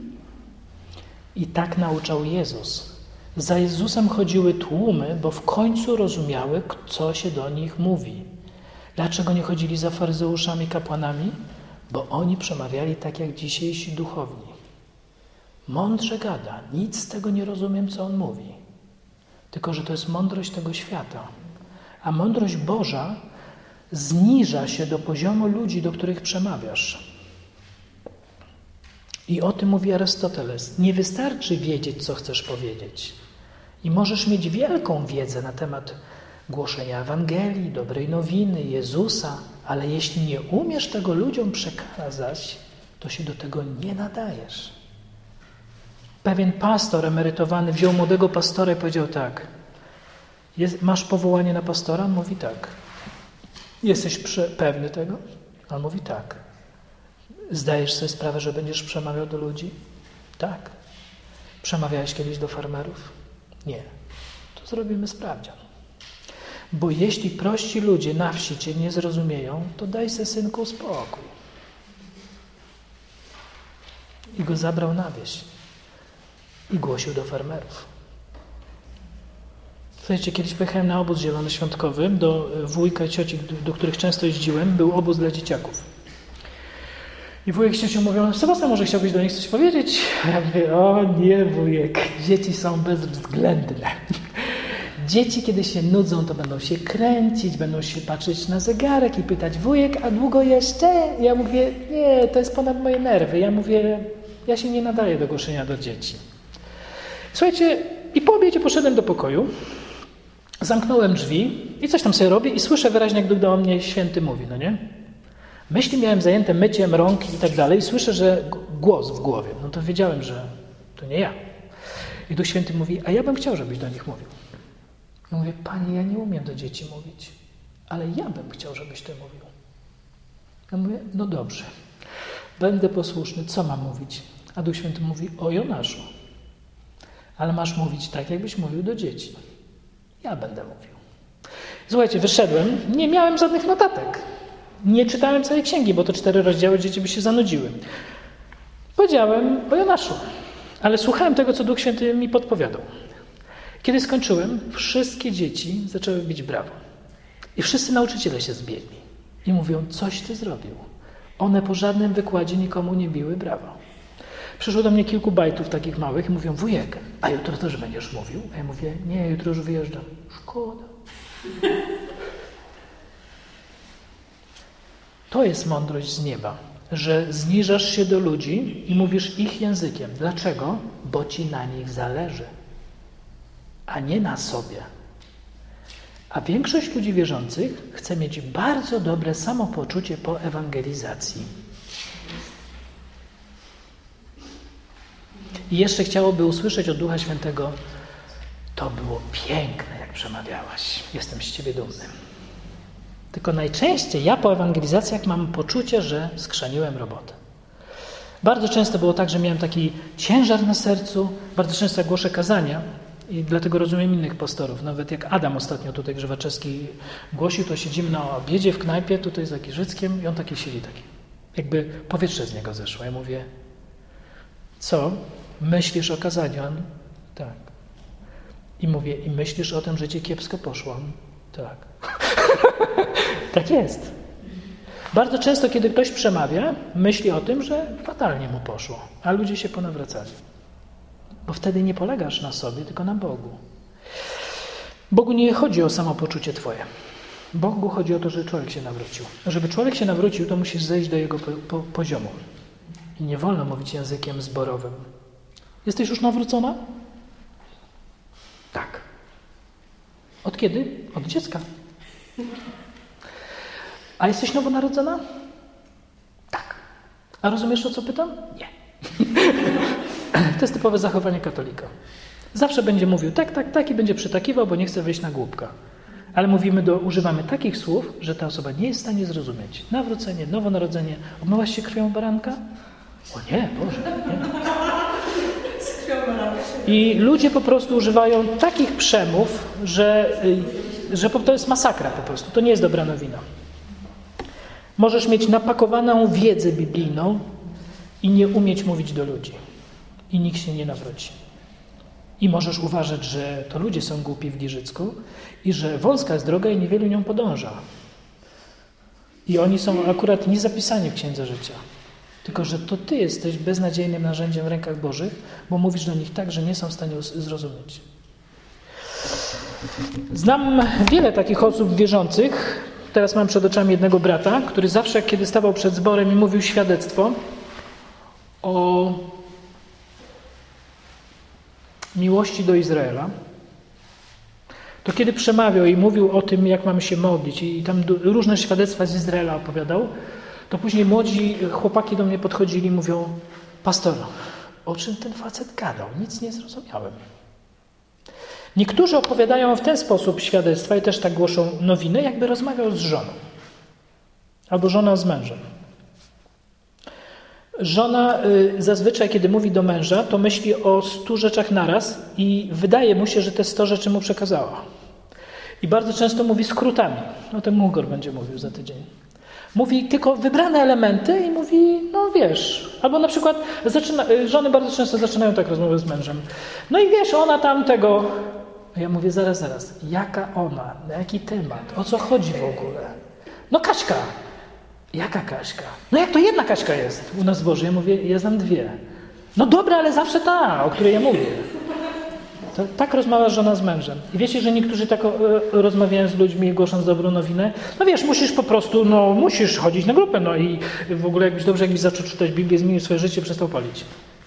I tak nauczał Jezus. Za Jezusem chodziły tłumy, bo w końcu rozumiały, co się do nich mówi. Dlaczego nie chodzili za faryzeuszami, kapłanami? Bo oni przemawiali tak jak dzisiejsi duchowni. Mądrze gada, nic z tego nie rozumiem, co on mówi. Tylko że to jest mądrość tego świata. A mądrość Boża zniża się do poziomu ludzi, do których przemawiasz. I o tym mówi Arystoteles. Nie wystarczy wiedzieć, co chcesz powiedzieć. I możesz mieć wielką wiedzę na temat głoszenia Ewangelii, dobrej nowiny, Jezusa, ale jeśli nie umiesz tego ludziom przekazać, to się do tego nie nadajesz. Pewien pastor emerytowany wziął młodego pastora i powiedział tak. Jest, masz powołanie na pastora? On mówi tak. Jesteś prze, pewny tego? On mówi tak. Zdajesz sobie sprawę, że będziesz przemawiał do ludzi? Tak. Przemawiałeś kiedyś do farmerów? Nie. To zrobimy sprawdzian. Bo jeśli prości ludzie na wsi cię nie zrozumieją, to daj se, synku, spokój. I go zabrał na wieś. I głosił do farmerów. Słuchajcie, kiedyś pojechałem na obóz zielonoświątkowy do wujka i cioci, do których często jeździłem. Był obóz dla dzieciaków. I wujek z ciocią mówią, Sebastian, może chciałbyś do nich coś powiedzieć? A ja mówię, o nie wujek, dzieci są bezwzględne. Dzieci, kiedy się nudzą, to będą się kręcić, będą się patrzeć na zegarek i pytać, wujek, a długo jeszcze? Ja mówię, nie, to jest ponad moje nerwy. Ja mówię, ja się nie nadaję do głoszenia do dzieci. Słuchajcie, i po obiedzie poszedłem do pokoju, zamknąłem drzwi i coś tam sobie robię i słyszę wyraźnie, jak do mnie święty mówi, no nie? Myśli miałem zajęte myciem rąk i tak dalej i słyszę, że głos w głowie. No to wiedziałem, że to nie ja. I Duch Święty mówi, a ja bym chciał, żebyś do nich mówił. Ja mówię, Panie, ja nie umiem do dzieci mówić, ale ja bym chciał, żebyś Ty mówił. Ja mówię, no dobrze, będę posłuszny, co mam mówić? A Duch Święty mówi, o Jonaszu. ale masz mówić tak, jakbyś mówił do dzieci. Ja będę mówił. Słuchajcie, wyszedłem, nie miałem żadnych notatek. Nie czytałem całej księgi, bo to cztery rozdziały, dzieci by się zanudziły. Powiedziałem o Jonaszu, ale słuchałem tego, co Duch Święty mi podpowiadał. Kiedy skończyłem, wszystkie dzieci zaczęły bić brawo. I wszyscy nauczyciele się zbiegli. I mówią, coś ty zrobił. One po żadnym wykładzie nikomu nie biły brawa. Przyszło do mnie kilku bajtów takich małych i mówią, wujek, a jutro też będziesz mówił? A ja mówię, nie, jutro już wyjeżdżam. Szkoda. To jest mądrość z nieba, że zniżasz się do ludzi i mówisz ich językiem. Dlaczego? Bo ci na nich zależy, a nie na sobie. A większość ludzi wierzących chce mieć bardzo dobre samopoczucie po ewangelizacji. I jeszcze chciałoby usłyszeć od Ducha Świętego, to było piękne, jak przemawiałaś. Jestem z ciebie dumny. Tylko najczęściej ja po ewangelizacjach mam poczucie, że skrzaniłem robotę. Bardzo często było tak, że miałem taki ciężar na sercu, bardzo często jak głoszę kazania i dlatego rozumiem innych pastorów. Nawet jak Adam ostatnio tutaj Grzewaczewski głosił, to siedzimy na obiedzie w knajpie tutaj za Giżyckiem i on taki siedzi taki. Jakby powietrze z niego zeszło. Ja mówię, co? Myślisz o kazaniu? On, tak. I mówię, i myślisz o tym, że ci kiepsko poszło? On, tak. Tak jest. Bardzo często, kiedy ktoś przemawia, myśli o tym, że fatalnie mu poszło, a ludzie się ponawracali. Bo wtedy nie polegasz na sobie, tylko na Bogu. Bogu nie chodzi o samopoczucie twoje. Bogu chodzi o to, żeby człowiek się nawrócił. Żeby człowiek się nawrócił, to musisz zejść do jego po, po, poziomu. I nie wolno mówić językiem zborowym. Jesteś już nawrócona? Tak. Od kiedy? Od dziecka. A jesteś nowonarodzona? Tak. A rozumiesz, o co pytam? Nie. To jest typowe zachowanie katolika. Zawsze będzie mówił tak, tak, tak i będzie przytakiwał, bo nie chce wyjść na głupka. Ale mówimy do, używamy takich słów, że ta osoba nie jest w stanie zrozumieć. Nawrócenie, nowonarodzenie. Obmyłaś się krwią baranka? O nie, Boże, nie. I ludzie po prostu używają takich przemów, że, że to jest masakra po prostu. To nie jest dobra nowina. Możesz mieć napakowaną wiedzę biblijną i nie umieć mówić do ludzi. I nikt się nie nawróci. I możesz uważać, że to ludzie są głupi w Giżycku i że wąska jest droga i niewielu nią podąża. I oni są akurat nie zapisani w Księdze Życia. Tylko, że to ty jesteś beznadziejnym narzędziem w rękach Bożych, bo mówisz do nich tak, że nie są w stanie zrozumieć. Znam wiele takich osób wierzących. Teraz mam przed oczami jednego brata, który zawsze, kiedy stawał przed zborem i mówił świadectwo o miłości do Izraela, to kiedy przemawiał i mówił o tym, jak mamy się modlić i tam różne świadectwa z Izraela opowiadał, to później młodzi chłopaki do mnie podchodzili i mówią, pastor, o czym ten facet gadał? Nic nie zrozumiałem. Niektórzy opowiadają w ten sposób świadectwa i też tak głoszą nowiny, jakby rozmawiał z żoną. Albo żona z mężem. Żona y, zazwyczaj, kiedy mówi do męża, to myśli o stu rzeczach naraz i wydaje mu się, że te sto rzeczy mu przekazała. I bardzo często mówi skrótami. O tym Mugor będzie mówił za tydzień. Mówi tylko wybrane elementy i mówi, no wiesz, albo na przykład zaczyna, żony bardzo często zaczynają tak rozmowę z mężem. No i wiesz, ona tam tego... Ja mówię, zaraz, zaraz, jaka ona, na jaki temat, o co chodzi w ogóle? No Kaśka. Jaka Kaśka? No jak to jedna Kaśka jest u nas w Boże? Ja mówię, ja znam dwie. No dobra, ale zawsze ta, o której ja mówię. To, tak rozmawia żona z mężem. I wiecie, że niektórzy tak o, rozmawiają z ludźmi, głosząc dobrą nowinę? No wiesz, musisz po prostu, no musisz chodzić na grupę, no i w ogóle jakbyś dobrze, jakbyś zaczął czytać Biblię, zmienił swoje życie, przestał palić.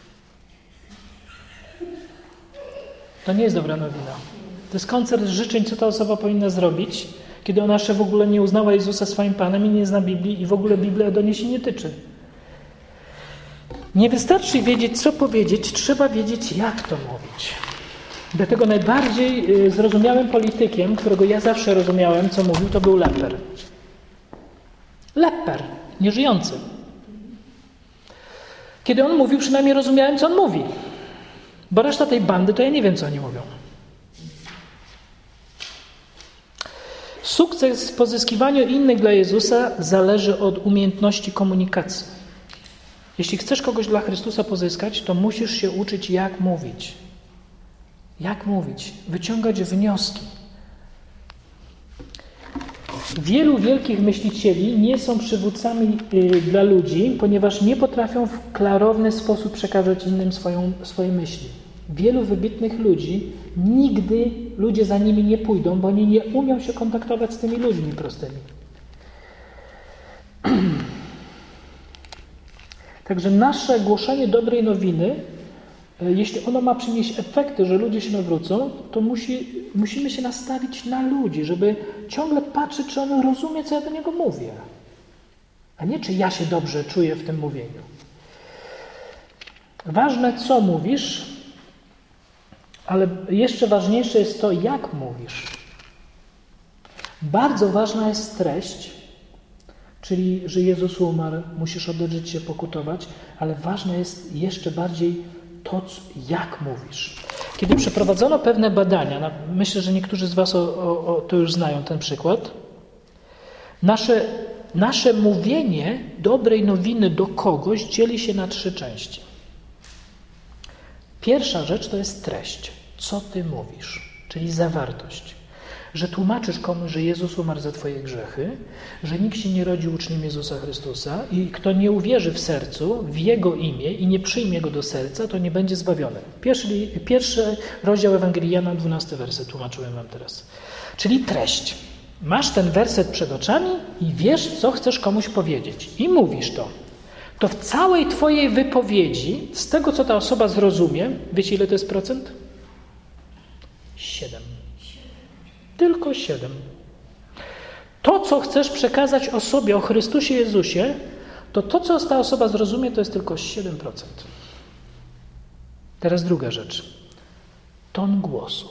To nie jest dobra nowina. To jest koncert życzeń, co ta osoba powinna zrobić, kiedy ona jeszcze w ogóle nie uznała Jezusa swoim Panem i nie zna Biblii i w ogóle Biblia do niej się nie tyczy. Nie wystarczy wiedzieć, co powiedzieć, trzeba wiedzieć, jak to mówić. Dlatego najbardziej zrozumiałym politykiem, którego ja zawsze rozumiałem, co mówił, to był Lepper. Lepper, nieżyjący. Kiedy on mówił, przynajmniej rozumiałem, co on mówi. Bo reszta tej bandy, to ja nie wiem, co oni mówią. Sukces w pozyskiwaniu innych dla Jezusa zależy od umiejętności komunikacji. Jeśli chcesz kogoś dla Chrystusa pozyskać, to musisz się uczyć, jak mówić. Jak mówić? Wyciągać wnioski. Wielu wielkich myślicieli nie są przywódcami dla ludzi, ponieważ nie potrafią w klarowny sposób przekazać innym swoją, swoje myśli. Wielu wybitnych ludzi, nigdy ludzie za nimi nie pójdą, bo oni nie umią się kontaktować z tymi ludźmi prostymi. Także nasze głoszenie dobrej nowiny, jeśli ono ma przynieść efekty, że ludzie się nawrócą, to musi, musimy się nastawić na ludzi, żeby ciągle patrzeć, czy on rozumie, co ja do niego mówię, a nie czy ja się dobrze czuję w tym mówieniu. Ważne, co mówisz, ale jeszcze ważniejsze jest to, jak mówisz. Bardzo ważna jest treść, czyli, że Jezus umarł, musisz oddać życie, pokutować, ale ważne jest jeszcze bardziej to, jak mówisz. Kiedy przeprowadzono pewne badania, myślę, że niektórzy z was o, o, o, to już znają ten przykład, nasze, nasze mówienie dobrej nowiny do kogoś dzieli się na trzy części. Pierwsza rzecz to jest treść. Co ty mówisz? Czyli zawartość. Że tłumaczysz komuś, że Jezus umarł za twoje grzechy, że nikt się nie rodzi uczniem Jezusa Chrystusa i kto nie uwierzy w sercu, w Jego imię i nie przyjmie Go do serca, to nie będzie zbawiony. Pierwszy, pierwszy rozdział Ewangelii Jana, dwunasty werset, tłumaczyłem wam teraz. Czyli treść. Masz ten werset przed oczami i wiesz, co chcesz komuś powiedzieć. I mówisz to. To w całej twojej wypowiedzi, z tego, co ta osoba zrozumie, wiecie, ile to jest procent? Siedem. Tylko siedem. To, co chcesz przekazać osobie o Chrystusie Jezusie, to to, co ta osoba zrozumie, to jest tylko siedem procent. Teraz druga rzecz. Ton głosu.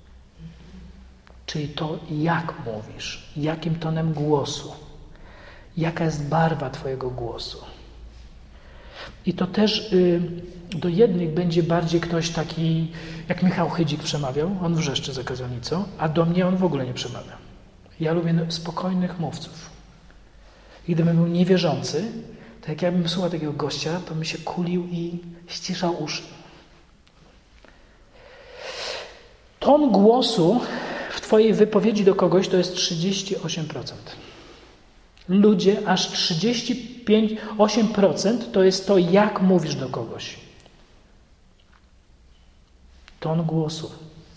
Czyli to, jak mówisz, jakim tonem głosu, jaka jest barwa twojego głosu. I to też y, do jednych będzie bardziej ktoś taki, jak Michał Chydzik przemawiał, on wrzeszczy za kazalnicą, a do mnie on w ogóle nie przemawia. Ja lubię spokojnych mówców. I gdybym był niewierzący, to jak ja bym słuchał takiego gościa, to bym się kulił i ściszał uszy. Ton głosu w twojej wypowiedzi do kogoś to jest trzydzieści osiem procent. Ludzie, aż trzydzieści pięć, osiem procent to jest to, jak mówisz do kogoś. Ton głosu.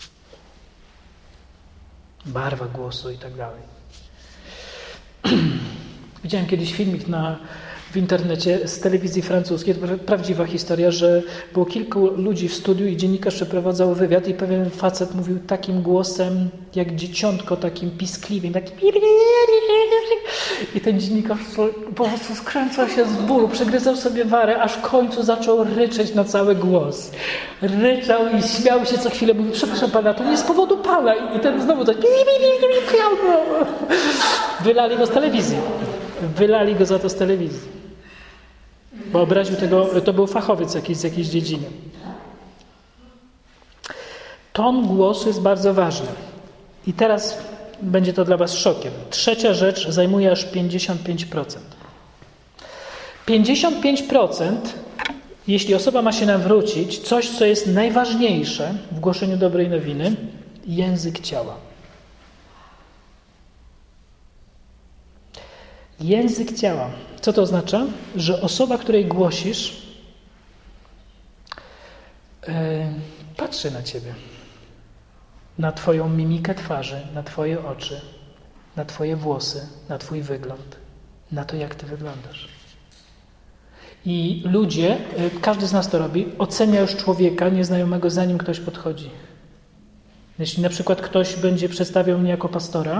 Barwa głosu i tak dalej. Widziałem kiedyś filmik na, w internecie z telewizji francuskiej, to prawdziwa historia, że było kilku ludzi w studiu i dziennikarz przeprowadzał wywiad i pewien facet mówił takim głosem, jak dzieciątko, takim piskliwym, takim... I ten dziennikarz po prostu skręcał się z bólu, przegryzał sobie warę, aż w końcu zaczął ryczeć na cały głos. Ryczał i śmiał się co chwilę, mówił, przepraszam pana, to nie z powodu pana. I ten znowu tak... Wylali go z telewizji. Wylali go za to z telewizji. Bo obraził tego, to był fachowiec jakiś z jakiejś dziedziny. Ton głosu jest bardzo ważny. I teraz będzie to dla was szokiem. Trzecia rzecz zajmuje aż pięćdziesiąt pięć procent. pięćdziesiąt pięć procent, jeśli osoba ma się nawrócić, coś, co jest najważniejsze w głoszeniu dobrej nowiny, język ciała. Język ciała. Co to oznacza? Że osoba, której głosisz, yy, patrzy na ciebie. Na twoją mimikę twarzy, na twoje oczy, na twoje włosy, na twój wygląd, na to, jak ty wyglądasz. I ludzie, yy, każdy z nas to robi, ocenia już człowieka nieznajomego, zanim ktoś podchodzi. Jeśli na przykład ktoś będzie przedstawiał mnie jako pastora,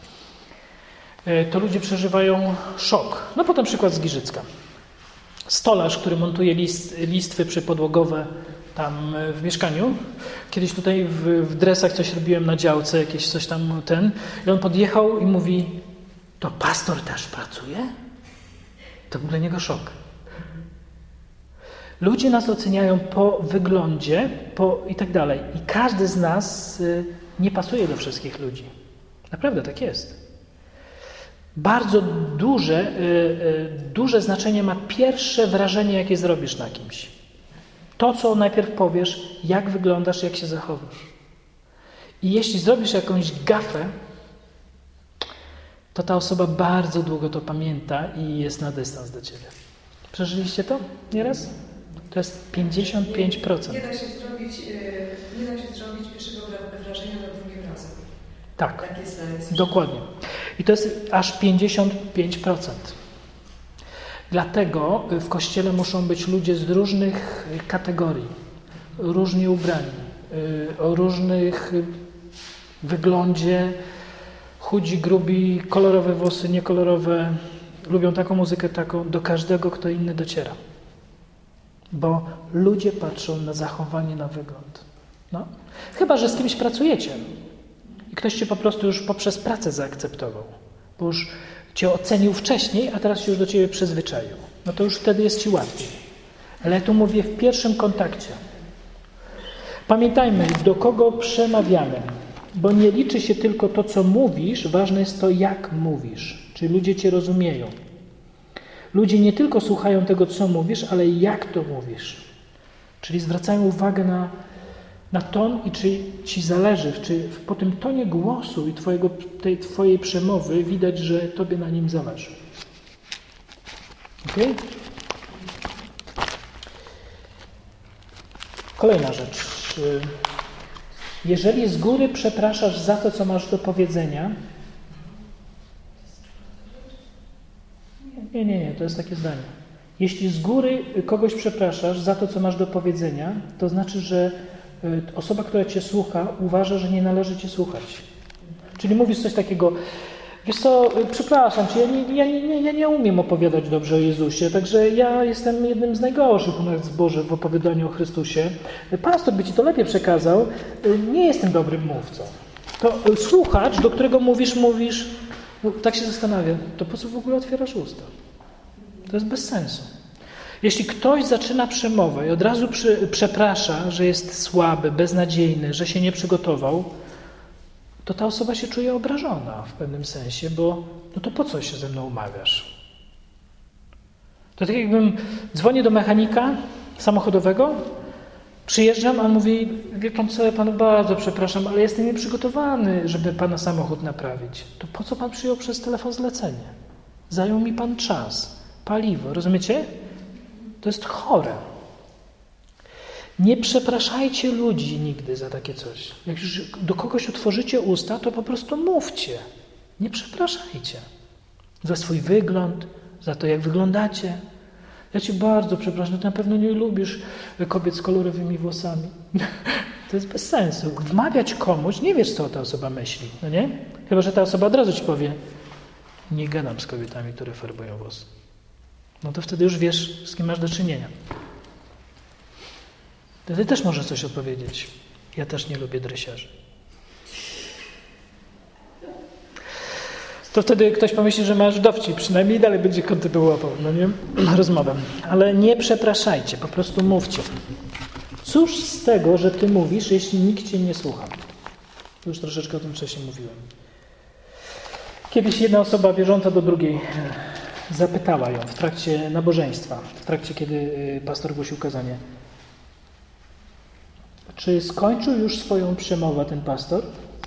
to ludzie przeżywają szok. No potem przykład z Giżycka. Stolarz, który montuje list, listwy przypodłogowe tam w mieszkaniu. Kiedyś tutaj w, w dresach coś robiłem na działce, jakieś coś tam ten. I on podjechał i mówi, to pastor też pracuje? To był dla niego szok. Ludzie nas oceniają po wyglądzie po i tak dalej. I każdy z nas y, nie pasuje do wszystkich ludzi. Naprawdę tak jest. Bardzo duże, y, y, duże znaczenie ma pierwsze wrażenie, jakie zrobisz na kimś. To, co najpierw powiesz, jak wyglądasz, jak się zachowasz. I jeśli zrobisz jakąś gafę, to ta osoba bardzo długo to pamięta i jest na dystans do ciebie. Przeżyliście to nieraz? To jest pięćdziesiąt pięć procent. Nie, nie da się zrobić, nie da się zrobić pierwszego wrażenia na drugim razem. Tak, Tak jest, dokładnie. I to jest aż pięćdziesiąt pięć procent. Dlatego w Kościele muszą być ludzie z różnych kategorii, różnie ubrani, o różnych wyglądzie, chudzi, grubi, kolorowe włosy, niekolorowe, lubią taką muzykę, taką, do każdego, kto inny dociera. Bo ludzie patrzą na zachowanie, na wygląd. No. Chyba że z kimś pracujecie i ktoś cię po prostu już poprzez pracę zaakceptował, bo już cię ocenił wcześniej, a teraz się już do ciebie przyzwyczaił. No to już wtedy jest ci łatwiej. Ale ja tu mówię w pierwszym kontakcie. Pamiętajmy, do kogo przemawiamy, bo nie liczy się tylko to, co mówisz, ważne jest to, jak mówisz. Czy ludzie cię rozumieją. Ludzie nie tylko słuchają tego, co mówisz, ale jak to mówisz. Czyli zwracają uwagę na, na ton i czy ci zależy, czy po tym tonie głosu i twojego, tej twojej przemowy widać, że tobie na nim zależy. Okay? Kolejna rzecz. Jeżeli z góry przepraszasz za to, co masz do powiedzenia, Nie, nie, nie, to jest takie zdanie. Jeśli z góry kogoś przepraszasz za to, co masz do powiedzenia, to znaczy, że osoba, która cię słucha, uważa, że nie należy cię słuchać. Czyli mówisz coś takiego, wiesz co, przepraszam cię, ja nie, ja, nie, ja nie umiem opowiadać dobrze o Jezusie, także ja jestem jednym z najgorszych u nas w zborze w opowiadaniu o Chrystusie. Pastor by ci to lepiej przekazał, nie jestem dobrym mówcą. To słuchacz, do którego mówisz, mówisz, no, tak się zastanawia, to po co w ogóle otwierasz usta? To jest bez sensu. Jeśli ktoś zaczyna przemowę i od razu przy, przeprasza, że jest słaby, beznadziejny, że się nie przygotował, to ta osoba się czuje obrażona w pewnym sensie, bo no to po co się ze mną umawiasz? To tak jakbym dzwonię do mechanika samochodowego, przyjeżdżam, a on mówi, wie pan co, ja panu bardzo przepraszam, ale jestem nieprzygotowany, żeby pana samochód naprawić. To po co pan przyjął przez telefon zlecenie? Zajął mi pan czas, paliwo, rozumiecie? To jest chore. Nie przepraszajcie ludzi nigdy za takie coś. Jak już do kogoś otworzycie usta, to po prostu mówcie. Nie przepraszajcie. Za swój wygląd, za to, jak wyglądacie. Ja cię bardzo przepraszam, ty na pewno nie lubisz kobiet z kolorowymi włosami. To jest bez sensu. Wmawiać komuś, nie wiesz, co ta osoba myśli, no nie? Chyba że ta osoba od razu ci powie, nie gadam z kobietami, które farbują włosy. No to wtedy już wiesz, z kim masz do czynienia. Wtedy też możesz coś odpowiedzieć. Ja też nie lubię dresiarzy. To wtedy ktoś pomyśli, że masz dowcip, przynajmniej dalej będzie kontynuował, no nie? Rozmowę. Ale nie przepraszajcie, po prostu mówcie. Cóż z tego, że ty mówisz, jeśli nikt cię nie słucha? Już troszeczkę o tym wcześniej mówiłem. Kiedyś jedna osoba wierząca do drugiej zapytała ją w trakcie nabożeństwa, w trakcie, kiedy pastor głosił kazanie. Czy skończył już swoją przemowę ten pastor?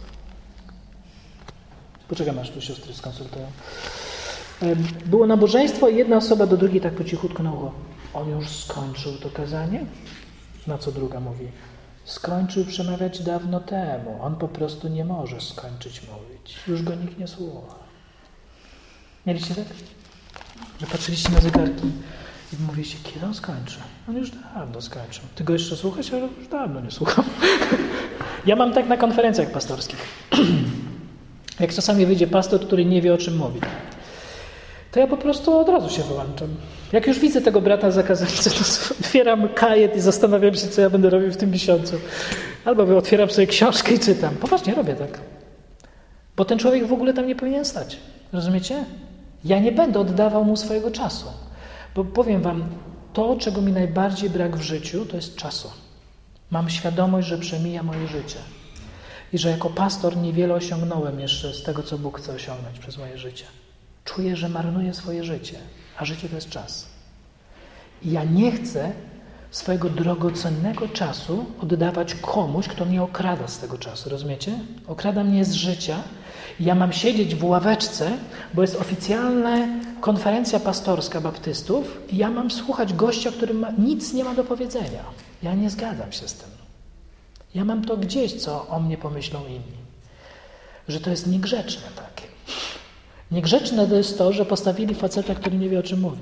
Poczekam, aż tu siostry skonsultują. Było nabożeństwo i jedna osoba do drugiej tak po cichutku na ucho. On już skończył to kazanie? Na co druga mówi? Skończył przemawiać dawno temu. On po prostu nie może skończyć mówić. Już go nikt nie słucha. Mieliście tak? Że patrzyliście na zegarki i mówiliście, kiedy on skończy? On już dawno skończył. Ty go jeszcze słuchasz? Ale już dawno nie słucham. Ja mam tak na konferencjach pastorskich. Jak czasami wyjdzie pastor, który nie wie, o czym mówi, to ja po prostu od razu się wyłączam. Jak już widzę tego brata zakazańca, to otwieram kajet i zastanawiam się, co ja będę robił w tym miesiącu. Albo otwieram sobie książkę i czytam. Poważnie robię tak. Bo ten człowiek w ogóle tam nie powinien stać. Rozumiecie? Ja nie będę oddawał mu swojego czasu. Bo powiem wam, to, czego mi najbardziej brak w życiu, to jest czasu. Mam świadomość, że przemija moje życie. I że jako pastor niewiele osiągnąłem jeszcze z tego, co Bóg chce osiągnąć przez moje życie. Czuję, że marnuję swoje życie, a życie to jest czas. I ja nie chcę swojego drogocennego czasu oddawać komuś, kto mnie okrada z tego czasu, rozumiecie? Okrada mnie z życia. Ja mam siedzieć w ławeczce, bo jest oficjalna konferencja pastorska baptystów i ja mam słuchać gościa, który ma, nic nie ma do powiedzenia. Ja nie zgadzam się z tym. Ja mam to gdzieś, co o mnie pomyślą inni. Że to jest niegrzeczne takie. Niegrzeczne to jest to, że postawili faceta, który nie wie, o czym mówi.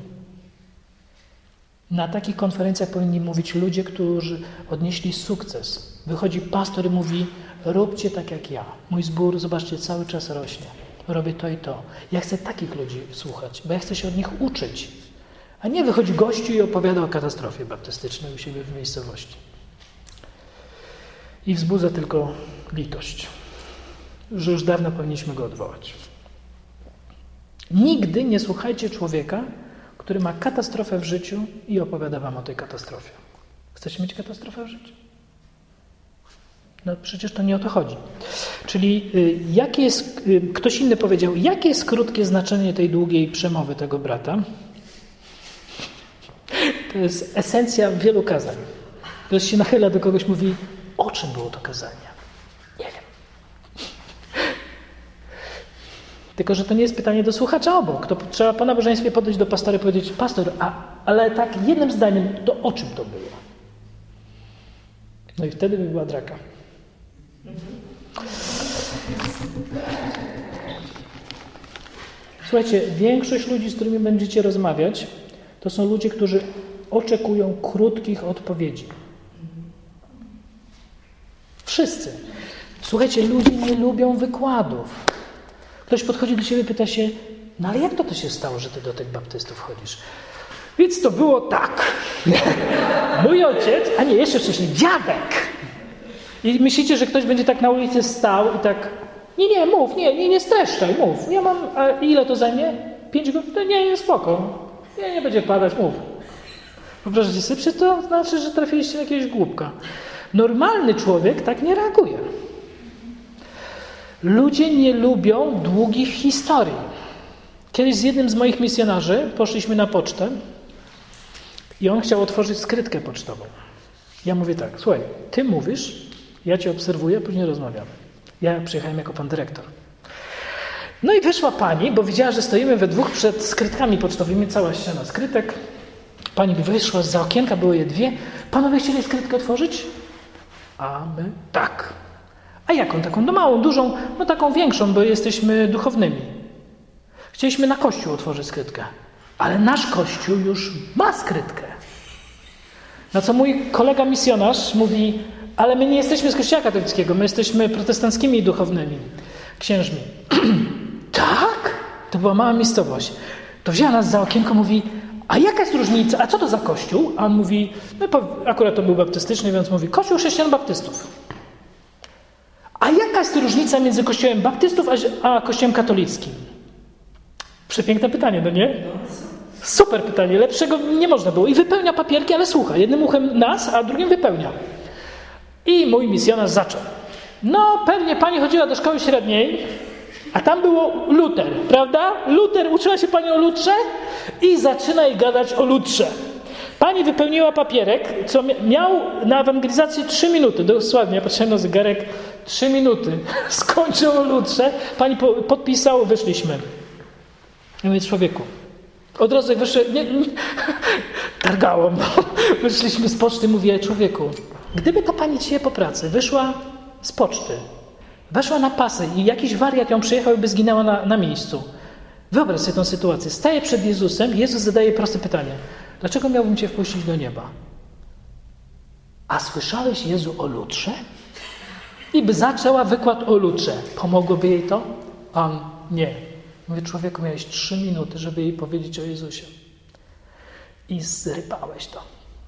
Na takich konferencjach powinni mówić ludzie, którzy odnieśli sukces. Wychodzi pastor i mówi, róbcie tak jak ja. Mój zbór, zobaczcie, cały czas rośnie. Robię to i to. Ja chcę takich ludzi słuchać, bo ja chcę się od nich uczyć. A nie wychodzi gościu i opowiada o katastrofie baptystycznej u siebie w miejscowości. I wzbudza tylko litość, że już dawno powinniśmy go odwołać. Nigdy nie słuchajcie człowieka, który ma katastrofę w życiu i opowiada wam o tej katastrofie. Chcecie mieć katastrofę w życiu? No przecież to nie o to chodzi. Czyli y, jakie jest, y, ktoś inny powiedział, jakie jest krótkie znaczenie tej długiej przemowy tego brata? To jest esencja wielu kazań. Ktoś się nachyla do kogoś, mówi, o czym było to kazanie? Nie wiem. Tylko że to nie jest pytanie do słuchacza obok. To trzeba po nabożeństwie podejść do pastora i powiedzieć, pastor, a, ale tak jednym zdaniem, to o czym to było? No i wtedy by była draka. Słuchajcie, większość ludzi, z którymi będziecie rozmawiać, to są ludzie, którzy oczekują krótkich odpowiedzi. Wszyscy. Słuchajcie, ludzie nie lubią wykładów. Ktoś podchodzi do ciebie i pyta się, no ale jak to to się stało, że ty do tych baptystów chodzisz? Więc to było tak. Mój ojciec, a nie, jeszcze wcześniej, dziadek. I myślicie, że ktoś będzie tak na ulicy stał i tak, nie, nie, mów, nie, nie, nie streszczaj, mów. Ja mam, a ile to zajmie? Pięć godzin? To nie, nie, spoko. Nie, nie będzie padać, mów. Wyobraźcie sobie, czy to znaczy, że trafiliście na jakiegoś głupka. Normalny człowiek tak nie reaguje. Ludzie nie lubią długich historii. Kiedyś z jednym z moich misjonarzy poszliśmy na pocztę i on chciał otworzyć skrytkę pocztową. Ja mówię tak, słuchaj, ty mówisz, ja cię obserwuję, później rozmawiamy. Ja przyjechałem jako pan dyrektor. No i wyszła pani, bo widziała, że stoimy we dwóch przed skrytkami pocztowymi, cała ściana skrytek. Pani wyszła zza okienka, było je dwie. Panowie chcieli skrytkę otworzyć? A my tak. A jaką? Taką? No małą, dużą, no taką większą, bo jesteśmy duchownymi. Chcieliśmy na kościół otworzyć skrytkę. Ale nasz kościół już ma skrytkę. Na co mój kolega misjonarz mówi, ale my nie jesteśmy z kościoła katolickiego, my jesteśmy protestanckimi duchownymi księżmi. Tak? To była mała miejscowość. To wzięła nas za okienko, mówi, a jaka jest różnica? A co to za kościół? A on mówi, no akurat to był baptystyczny, więc mówi, kościół chrześcijan baptystów. A jaka jest różnica między kościołem baptystów a, a kościołem katolickim? Przepiękne pytanie, no nie? Super pytanie, lepszego nie można było. I wypełnia papierki, ale słucha, jednym uchem nas, a drugim wypełnia. I mój misjonarz zaczął. No, pewnie pani chodziła do szkoły średniej, a tam było Luter, prawda? Luter, uczyła się pani o Lutrze i zaczyna jej gadać o Lutrze. Pani wypełniła papierek, co miał na ewangelizacji trzy minuty, dosłownie, ja patrzyłem na zegarek, trzy minuty. Skończył o Lutrze, pani po, podpisał, wyszliśmy. Ja mówię, człowieku, od razu jak wyszedłem, nie, nie, targałam, no. Wyszliśmy z poczty, mówię, człowieku, gdyby ta pani dzisiaj po pracy wyszła z poczty, weszła na pasy i jakiś wariat ją przyjechał i by zginęła na, na miejscu. Wyobraź sobie tę sytuację. Staje przed Jezusem i Jezus zadaje proste pytanie. Dlaczego miałbym cię wpuścić do nieba? A słyszałeś, Jezu, o Lutrze? I by zaczęła wykład o Lutrze. Pomogłoby jej to? On nie. Mówię, człowieku, miałeś trzy minuty, żeby jej powiedzieć o Jezusie. I zrypałeś to.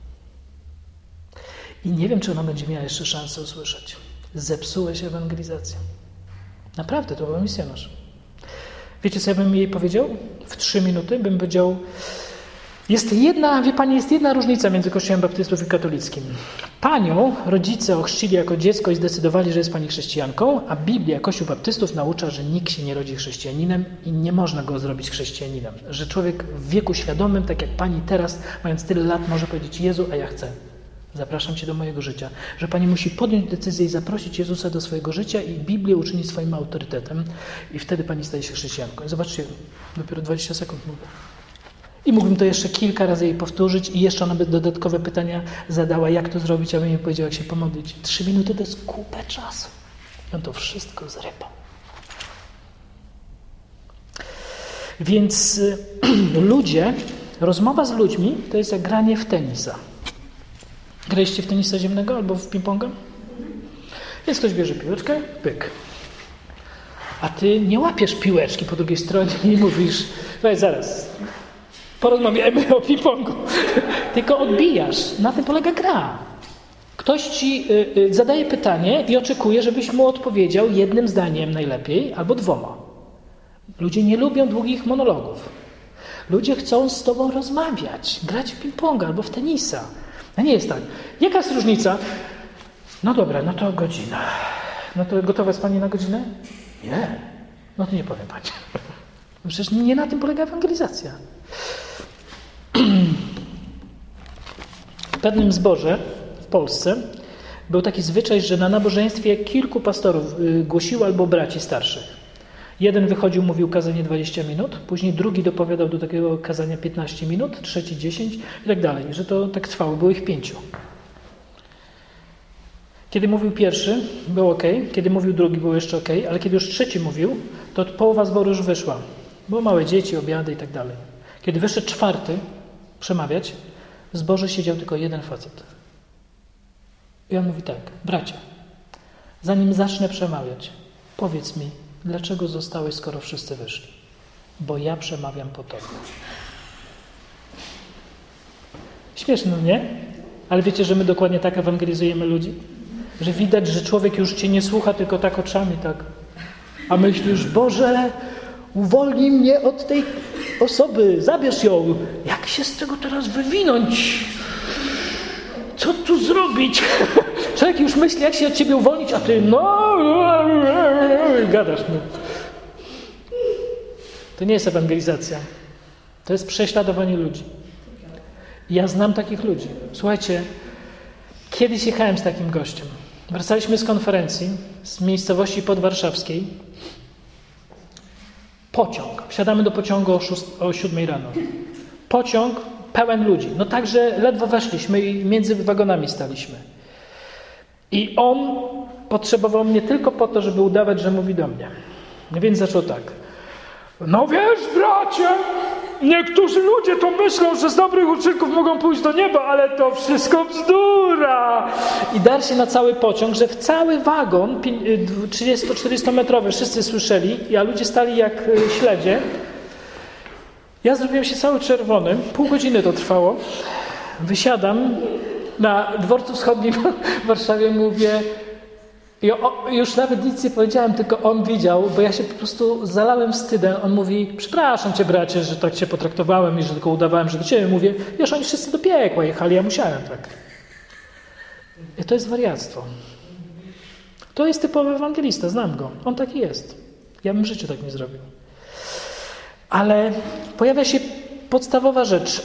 I nie wiem, czy ona będzie miała jeszcze szansę usłyszeć. Zepsułeś ewangelizację. Naprawdę, to był misjonarz. Wiecie, co ja bym jej powiedział? W trzy minuty bym powiedział, Jest jedna, wie Pani, jest jedna różnica między Kościołem baptystów i katolickim. Panią rodzice ochrzcili jako dziecko i zdecydowali, że jest Pani chrześcijanką, a Biblia Kościół baptystów naucza, że nikt się nie rodzi chrześcijaninem i nie można go zrobić chrześcijaninem. Że człowiek w wieku świadomym, tak jak Pani teraz, mając tyle lat, może powiedzieć: Jezu, a ja chcę. Zapraszam Cię do mojego życia. Że Pani musi podjąć decyzję i zaprosić Jezusa do swojego życia i Biblię uczynić swoim autorytetem i wtedy Pani staje się chrześcijanką. I zobaczcie, dopiero dwadzieścia sekund mówię. I mógłbym to jeszcze kilka razy jej powtórzyć i jeszcze ona by dodatkowe pytania zadała, jak to zrobić, a bym jej powiedział, jak się pomodlić. Trzy minuty to jest kupę czasu. I on to wszystko zrypał. Więc y, ludzie, rozmowa z ludźmi to jest jak granie w tenisa. Graliście w tenisa ziemnego albo w ping-ponga? Więc ktoś bierze piłeczkę, pyk. A ty nie łapiesz piłeczki po drugiej stronie i mówisz: weź zaraz, porozmawiajmy o ping-pongu. Tylko odbijasz. Na tym polega gra. Ktoś ci y, y, zadaje pytanie i oczekuje, żebyś mu odpowiedział jednym zdaniem najlepiej albo dwoma. Ludzie nie lubią długich monologów. Ludzie chcą z tobą rozmawiać, grać w ping-ponga albo w tenisa. A nie jest tak. Jaka jest różnica? No dobra, no to godzina. No to gotowa jest Pani na godzinę? Nie. No to nie powiem Pani. Przecież nie na tym polega ewangelizacja. W pewnym zborze w Polsce był taki zwyczaj, że na nabożeństwie kilku pastorów głosiło albo braci starszych. Jeden wychodził, mówił kazanie dwadzieścia minut, później drugi dopowiadał do takiego kazania piętnaście minut, trzeci dziesięć i tak dalej. Że to tak trwało, było ich pięciu. Kiedy mówił pierwszy, było ok, kiedy mówił drugi, było jeszcze ok, ale kiedy już trzeci mówił, to połowa zboru już wyszła. Było małe dzieci, obiady i tak dalej. Kiedy wyszedł czwarty przemawiać, w zborze siedział tylko jeden facet. I on mówi tak: bracia, zanim zacznę przemawiać, powiedz mi, dlaczego zostałeś, skoro wszyscy wyszli? Bo ja przemawiam po tobie. Śmieszne, nie? Ale wiecie, że my dokładnie tak ewangelizujemy ludzi? Że widać, że człowiek już cię nie słucha, tylko tak oczami, tak. A myślisz: Boże, uwolnij mnie od tej osoby, zabierz ją. Jak się z tego teraz wywinąć? Co tu zrobić? Człowiek już myśli, jak się od ciebie uwolnić, a ty no i gadasz. No. To nie jest ewangelizacja. To jest prześladowanie ludzi. Ja znam takich ludzi. Słuchajcie, kiedyś jechałem z takim gościem. Wracaliśmy z konferencji z miejscowości podwarszawskiej. Pociąg. Wsiadamy do pociągu o, szóst- o siódmej rano. Pociąg pełen ludzi. No tak, że ledwo weszliśmy i między wagonami staliśmy. I on potrzebował mnie tylko po to, żeby udawać, że mówi do mnie. Więc zaczął tak: no wiesz, bracie, niektórzy ludzie to myślą, że z dobrych uczynków mogą pójść do nieba, ale to wszystko bzdura. I dar się na cały pociąg, że w cały wagon trzydziesto-czterystometrowy wszyscy słyszeli, a ludzie stali jak śledzie. Ja zrobiłem się cały czerwony, pół godziny to trwało. Wysiadam na dworcu wschodnim w Warszawie, mówię, i o, już nawet nic nie powiedziałem, tylko on widział, bo ja się po prostu zalałem wstydem. On mówi: przepraszam cię, bracie, że tak cię potraktowałem i że tylko udawałem, że do ciebie mówię. Wiesz, oni wszyscy do piekła jechali, ja musiałem tak. I to jest wariactwo. To jest typowy ewangelista, znam go. On taki jest. Ja bym w życiu tak nie zrobił. Ale pojawia się podstawowa rzecz.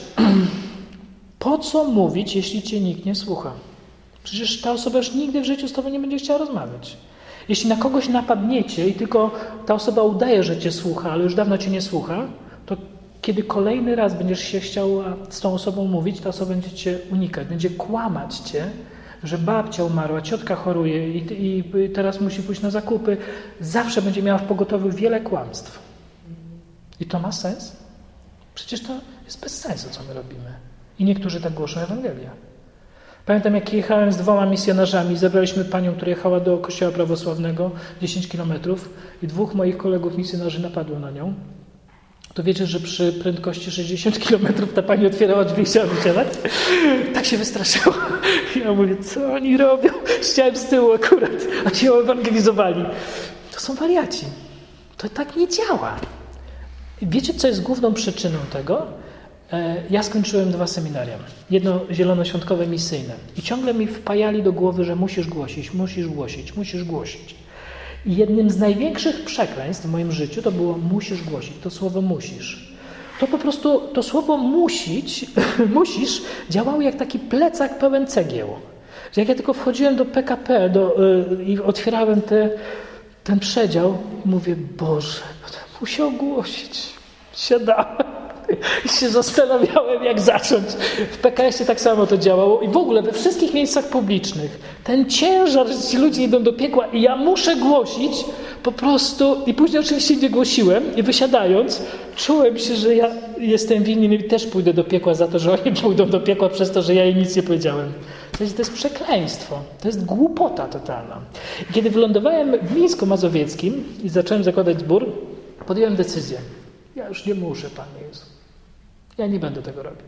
Po co mówić, jeśli cię nikt nie słucha? Przecież ta osoba już nigdy w życiu z tobą nie będzie chciała rozmawiać. Jeśli na kogoś napadniecie i tylko ta osoba udaje, że cię słucha, ale już dawno cię nie słucha, to kiedy kolejny raz będziesz się chciała z tą osobą mówić, ta osoba będzie cię unikać, będzie kłamać cię, że babcia umarła, ciotka choruje i, i teraz musi pójść na zakupy. Zawsze będzie miała w pogotowiu wiele kłamstw. I to ma sens? Przecież to jest bez sensu, co my robimy. I niektórzy tak głoszą Ewangelię. Pamiętam, jak jechałem z dwoma misjonarzami, zabraliśmy panią, która jechała do kościoła prawosławnego dziesięć kilometrów i dwóch moich kolegów misjonarzy napadło na nią. To wiecie, że przy prędkości sześćdziesiąt kilometrów ta pani otwierała drzwi i chciała wysiadać? Tak się wystraszyła. Ja mówię: co oni robią? Chciałem z tyłu akurat, a ci ją ewangelizowali. To są wariaci. To tak nie działa. Wiecie, co jest główną przyczyną tego? Ja skończyłem dwa seminaria. Jedno zielonoświątkowe misyjne. I ciągle mi wpajali do głowy, że musisz głosić, musisz głosić, musisz głosić. I jednym z największych przekleństw w moim życiu to było musisz głosić, to słowo musisz. To po prostu, to słowo musić, musisz, działało jak taki plecak pełen cegieł. Że jak ja tylko wchodziłem do P K P do, yy, i otwierałem te, ten przedział, mówię, Boże, musiał głosić. Siadałem i się zastanawiałem, jak zacząć. W P K S-ie tak samo to działało i w ogóle we wszystkich miejscach publicznych. Ten ciężar, że ci ludzie idą do piekła i ja muszę głosić po prostu. I później oczywiście nie głosiłem i wysiadając czułem się, że ja jestem winny i też pójdę do piekła za to, że oni pójdą do piekła przez to, że ja im nic nie powiedziałem. To jest, to jest przekleństwo. To jest głupota totalna. I kiedy wylądowałem w Mińsku Mazowieckim i zacząłem zakładać zbór, podjąłem decyzję. Ja już nie muszę, Panie Jezu. Ja nie będę tego robił.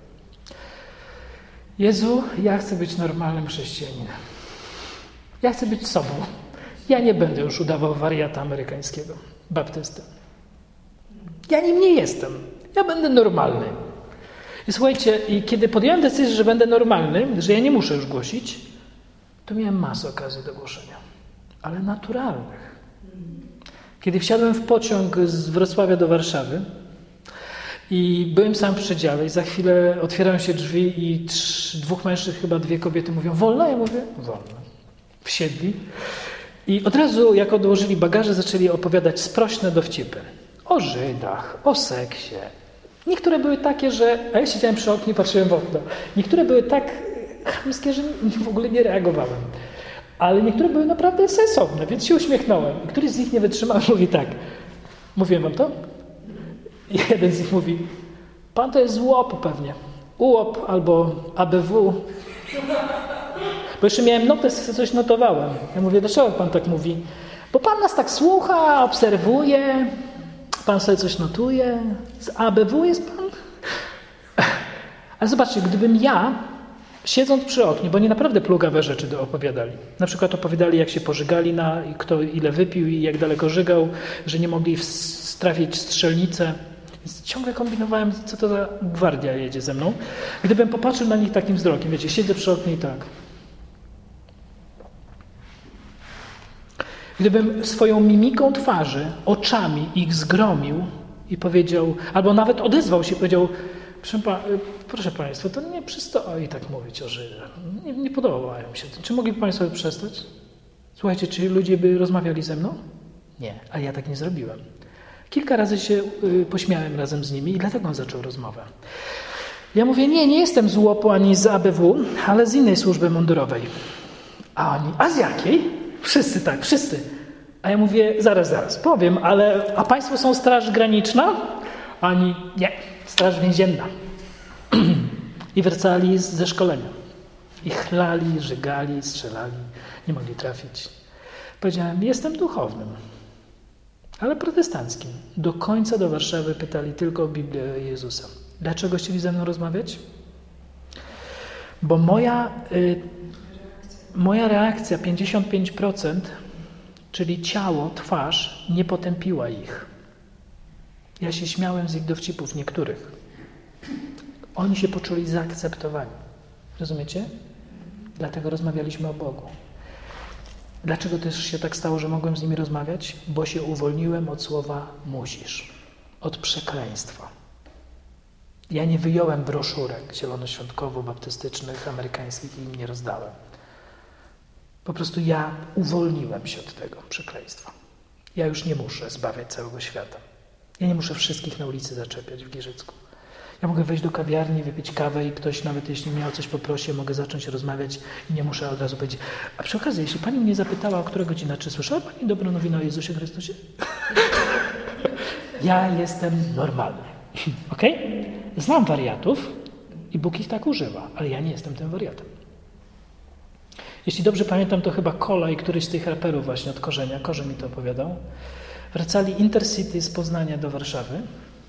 Jezu, ja chcę być normalnym chrześcijaninem. Ja chcę być sobą. Ja nie będę już udawał wariata amerykańskiego, baptysty. Ja nim nie jestem. Ja będę normalny. I słuchajcie, i kiedy podjąłem decyzję, że będę normalny, że ja nie muszę już głosić, to miałem masę okazji do głoszenia. Ale naturalnych. Kiedy wsiadłem w pociąg z Wrocławia do Warszawy i byłem sam w przedziale i za chwilę otwierają się drzwi i trz, dwóch mężczyzn, chyba dwie kobiety mówią, wolno? Ja mówię, wolno. Wsiedli i od razu, jak odłożyli bagaże, zaczęli opowiadać sprośne dowcipy. O Żydach, o seksie. Niektóre były takie, że... A ja siedziałem przy oknie i patrzyłem w okno. Niektóre były tak chamskie, że w ogóle nie reagowałem. Ale niektóre były naprawdę sensowne, więc się uśmiechnąłem. I któryś z nich nie wytrzymał i mówi tak. Mówiłem wam to? I jeden z nich mówi, pan to jest łop pewnie. Ułop albo A B W. Bo jeszcze miałem notes, coś notowałem. Ja mówię, dlaczego pan tak mówi? Bo pan nas tak słucha, obserwuje, pan sobie coś notuje. Z A B W jest pan? Ale zobaczcie, gdybym ja siedząc przy oknie, bo oni naprawdę plugawe rzeczy opowiadali. Na przykład opowiadali, jak się pożygali, na kto ile wypił i jak daleko żygał, że nie mogli trafić strzelnicę. Więc ciągle kombinowałem, co to za gwardia jedzie ze mną. Gdybym popatrzył na nich takim wzrokiem, wiecie, siedzę przy oknie i tak. Gdybym swoją mimiką twarzy, oczami ich zgromił i powiedział, albo nawet odezwał się i powiedział, Proszę, pa, proszę Państwa, to nie przystoi tak mówić o Żydach. Nie, nie podobają mi się. Czy mogliby Państwo przestać? Słuchajcie, czy ludzie by rozmawiali ze mną? Nie, ale ja tak nie zrobiłem. Kilka razy się y, pośmiałem razem z nimi i dlatego on zaczął rozmowę. Ja mówię, nie, nie jestem z łopu ani z A B W, ale z innej służby mundurowej. A oni, a z jakiej? Wszyscy tak, wszyscy. A ja mówię, zaraz, zaraz, powiem, ale a Państwo są Straż Graniczna? A oni, nie. Straż Więzienna. I wracali ze szkolenia. I chlali, żygali, strzelali. Nie mogli trafić. Powiedziałem, jestem duchownym, ale protestanckim. Do końca do Warszawy pytali tylko o Biblię Jezusa. Dlaczego chcieli ze mną rozmawiać? Bo moja, y, moja reakcja pięćdziesiąt pięć procent, czyli ciało, twarz, nie potępiła ich. Ja się śmiałem z ich dowcipów niektórych. Oni się poczuli zaakceptowani. Rozumiecie? Dlatego rozmawialiśmy o Bogu. Dlaczego też się tak stało, że mogłem z nimi rozmawiać? Bo się uwolniłem od słowa musisz. Od przekleństwa. Ja nie wyjąłem broszurek zielonoświątkowo-baptystycznych, amerykańskich i im nie rozdałem. Po prostu ja uwolniłem się od tego przekleństwa. Ja już nie muszę zbawiać całego świata. Ja nie muszę wszystkich na ulicy zaczepiać w Giżycku. Ja mogę wejść do kawiarni, wypić kawę i ktoś, nawet jeśli mnie o coś poprosi, mogę zacząć rozmawiać i nie muszę od razu powiedzieć. A przy okazji, jeśli pani mnie zapytała, o która godzina, czy słyszała pani dobrą nowinę o Jezusie Chrystusie? Ja jestem normalny. Okej? Okay? Znam wariatów i Bóg ich tak używa, ale ja nie jestem tym wariatem. Jeśli dobrze pamiętam, to chyba Kola i któryś z tych raperów właśnie od Korzenia, Korzeń mi to opowiadał, wracali Intercity z Poznania do Warszawy.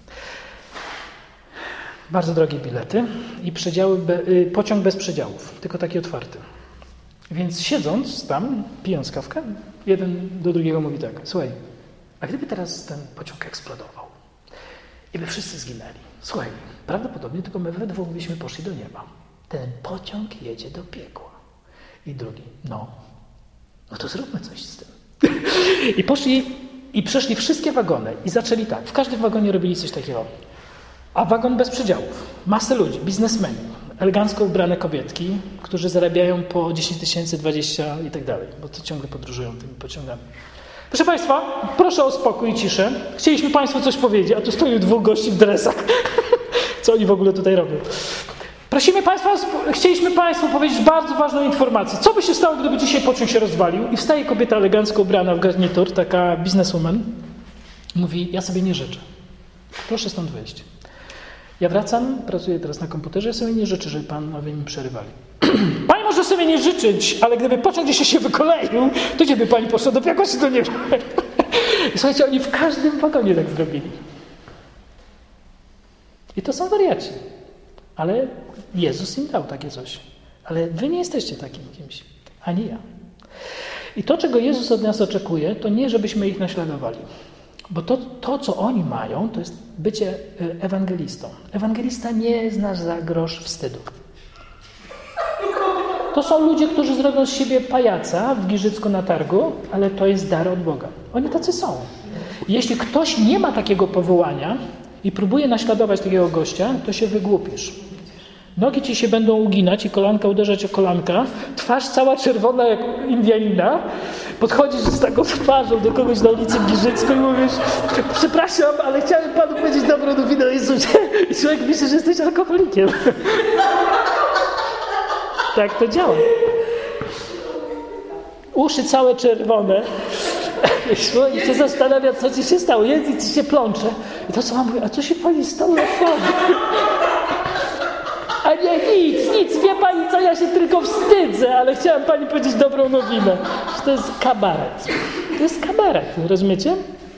Bardzo drogie bilety i przedziały be, y, pociąg bez przedziałów, tylko taki otwarty. Więc siedząc tam, pijąc kawkę, jeden do drugiego mówi tak, słuchaj, a gdyby teraz ten pociąg eksplodował I by wszyscy zginęli. Słuchaj, prawdopodobnie tylko my we dwóch byśmy poszli do nieba. Ten pociąg jedzie do piekła. I drugi, no, no to zróbmy coś z tym. I poszli i przeszli wszystkie wagony i zaczęli tak. W każdym wagonie robili coś takiego. A wagon bez przedziałów. Masę ludzi, biznesmeni, elegancko ubrane kobietki, którzy zarabiają po dziesięć tysięcy, dwadzieścia i tak dalej, bo to ciągle podróżują tymi pociągami. Proszę Państwa, proszę o spokój i ciszę. Chcieliśmy Państwu coś powiedzieć, a tu stoją dwóch gości w dresach. Co oni w ogóle tutaj robią? Prosimy Państwa, chcieliśmy Państwu powiedzieć bardzo ważną informację. Co by się stało, gdyby dzisiaj pociąg się rozwalił? I wstaje kobieta elegancko ubrana w garnitur, taka bizneswoman. Mówi, ja sobie nie życzę. Proszę stąd wyjść. Ja wracam, pracuję teraz na komputerze, ja sobie nie życzę, żeby Panowie mi przerywali. Pani może sobie nie życzyć, ale gdyby pociąg gdzieś się wykoleił, to gdzie by Pani poszła do piekła czy do nieba? I słuchajcie, oni w każdym wagonie tak zrobili. I to są wariaci. Ale Jezus im dał takie coś. Ale wy nie jesteście takim kimś, ani ja. I to, czego Jezus od nas oczekuje, to nie, żebyśmy ich naśladowali. Bo to, to co oni mają, to jest bycie ewangelistą. Ewangelista nie zna za grosz wstydu. To są ludzie, którzy zrobią z siebie pajaca w Giżycku na targu, ale to jest dar od Boga. Oni tacy są. Jeśli ktoś nie ma takiego powołania i próbuje naśladować takiego gościa, to się wygłupisz. Nogi ci się będą uginać i kolanka uderzać o kolanka, twarz cała czerwona jak Indianina, podchodzisz z taką twarzą do kogoś na ulicy w Giżycku i mówisz, przepraszam, ale chciałem Panu powiedzieć dobrą nowinę o Jezusie. I człowiek myśli, że jesteś alkoholikiem. Tak to działa. Uszy całe czerwone. I się zastanawia, co ci się stało. Język ci się plącze. I to co mam mówić, a co się Pani stało na twarzy? A nie, nic, nic, wie Pani co, ja się tylko wstydzę, ale chciałem Pani powiedzieć dobrą nowinę. To jest kabaret. To jest kabaret, rozumiecie?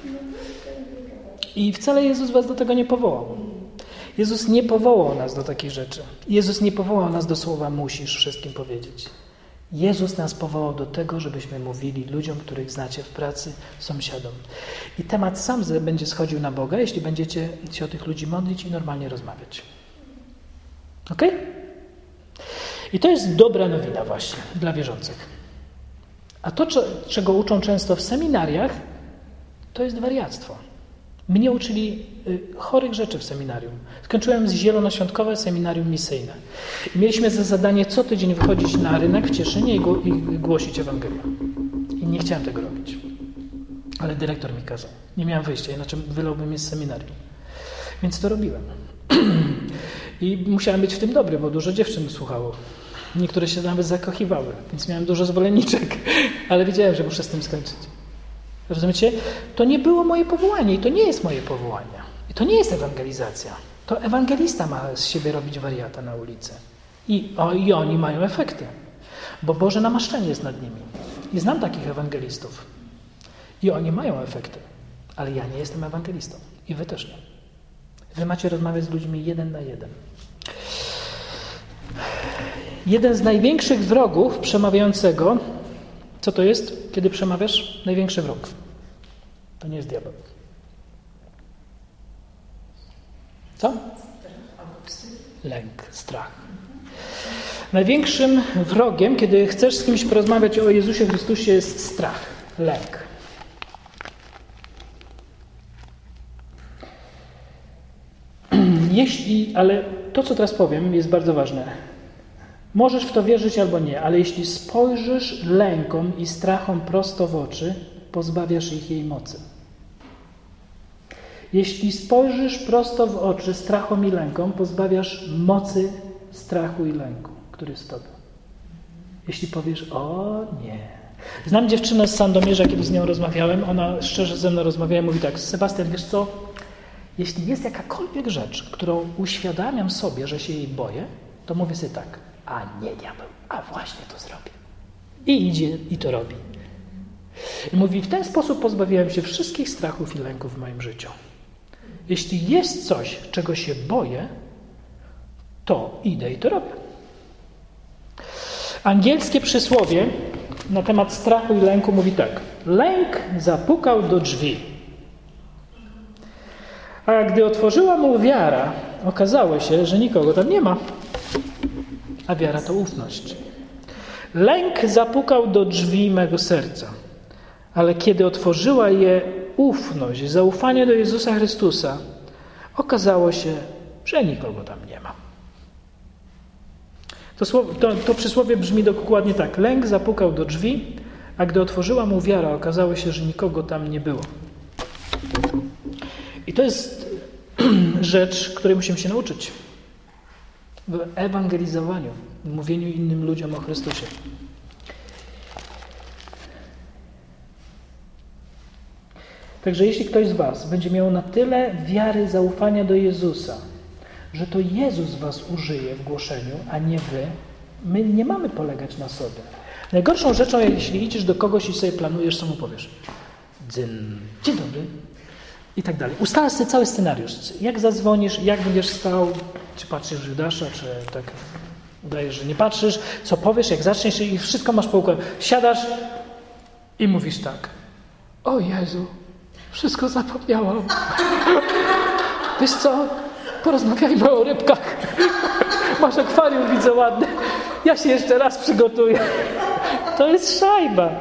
I wcale Jezus was do tego nie powołał. Jezus nie powołał nas do takich rzeczy. Jezus nie powołał nas do słowa musisz wszystkim powiedzieć. Jezus nas powołał do tego, żebyśmy mówili ludziom, których znacie w pracy, sąsiadom. I temat sam będzie schodził na Boga, jeśli będziecie się o tych ludzi modlić i normalnie rozmawiać. Ok? I to jest dobra nowina właśnie dla wierzących. A to, czego uczą często w seminariach, to jest wariactwo. Mnie uczyli chorych rzeczy w seminarium. Skończyłem z zielonoświątkowe seminarium misyjne. I mieliśmy za zadanie co tydzień wychodzić na rynek w Cieszynie i, gło- i głosić Ewangelię. I nie chciałem tego robić. Ale dyrektor mi kazał. Nie miałem wyjścia, inaczej wylałbym mnie z seminarium. Więc to robiłem. I musiałem być w tym dobry, bo dużo dziewczyn słuchało. Niektóre się nawet zakochiwały, więc miałem dużo zwolenniczek. Ale wiedziałem, że muszę z tym skończyć. Rozumiecie? To nie było moje powołanie i to nie jest moje powołanie. I to nie jest ewangelizacja. To ewangelista ma z siebie robić wariata na ulicy. I, o, i oni mają efekty. Bo Boże namaszczenie jest nad nimi. I znam takich ewangelistów. I oni mają efekty. Ale ja nie jestem ewangelistą. I wy też nie. Wy macie rozmawiać z ludźmi jeden na jeden. Jeden z największych wrogów przemawiającego, co to jest, kiedy przemawiasz? Największy wróg. To nie jest diabeł. Co? Lęk, strach. Największym wrogiem, kiedy chcesz z kimś porozmawiać o Jezusie Chrystusie, jest strach, lęk. Jeśli, ale to, co teraz powiem, jest bardzo ważne. Możesz w to wierzyć albo nie, ale jeśli spojrzysz lękom i strachom prosto w oczy, pozbawiasz ich jej mocy. Jeśli spojrzysz prosto w oczy strachom i lękom, pozbawiasz mocy strachu i lęku, który jest w tobie. Jeśli powiesz, o nie. Znam dziewczynę z Sandomierza, kiedy z nią rozmawiałem, ona szczerze ze mną rozmawiała i mówi tak, Sebastian, wiesz co, jeśli jest jakakolwiek rzecz, którą uświadamiam sobie, że się jej boję, to mówię sobie tak, a nie diabeł, a właśnie to zrobię. I idzie i to robi. I mówi, w ten sposób pozbawiłem się wszystkich strachów i lęków w moim życiu. Jeśli jest coś, czego się boję, to idę i to robię. Angielskie przysłowie na temat strachu i lęku mówi tak. Lęk zapukał do drzwi. A gdy otworzyła mu wiara, okazało się, że nikogo tam nie ma. A wiara to ufność. Lęk zapukał do drzwi mego serca, ale kiedy otworzyła je ufność, zaufanie do Jezusa Chrystusa, okazało się, że nikogo tam nie ma. To, słowo, to, to przysłowie brzmi dokładnie tak. Lęk zapukał do drzwi, a gdy otworzyła mu wiara, okazało się, że nikogo tam nie było. I to jest rzecz, której musimy się nauczyć. W ewangelizowaniu, w mówieniu innym ludziom o Chrystusie. Także jeśli ktoś z was będzie miał na tyle wiary, zaufania do Jezusa, że to Jezus was użyje w głoszeniu, a nie wy, my nie mamy polegać na sobie. Najgorszą rzeczą, jeśli idziesz do kogoś i sobie planujesz, co mu powiesz. Dzyn, dzień dobry. I tak dalej. Ustalasz sobie cały scenariusz. Jak zadzwonisz, jak będziesz stał, czy patrzysz w Judasza, czy tak udajesz, że nie patrzysz, co powiesz, jak zaczniesz i wszystko masz poukładane. Siadasz i mówisz tak. O Jezu, wszystko zapomniałam. Wiesz co? Porozmawiajmy o rybkach. Masz akwarium, widzę ładne. Ja się jeszcze raz przygotuję. To jest szajba.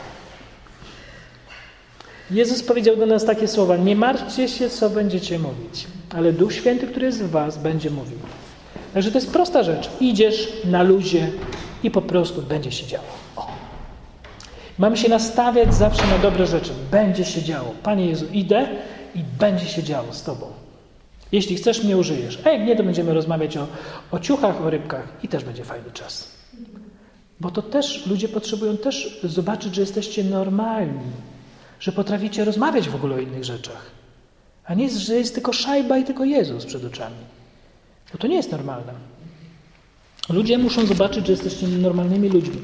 Jezus powiedział do nas takie słowa. Nie martwcie się, co będziecie mówić, ale Duch Święty, który jest w was, będzie mówił. Także to jest prosta rzecz. Idziesz na luzie i po prostu będzie się działo. O. Mamy się nastawiać zawsze na dobre rzeczy. Będzie się działo. Panie Jezu, idę i będzie się działo z Tobą. Jeśli chcesz, mnie użyjesz. A jak nie, to będziemy rozmawiać o, o ciuchach, o rybkach i też będzie fajny czas. Bo to też, ludzie potrzebują też zobaczyć, że jesteście normalni. Że potraficie rozmawiać w ogóle o innych rzeczach. A nie, że jest tylko szajba i tylko Jezus przed oczami. Bo to nie jest normalne. Ludzie muszą zobaczyć, że jesteście normalnymi ludźmi.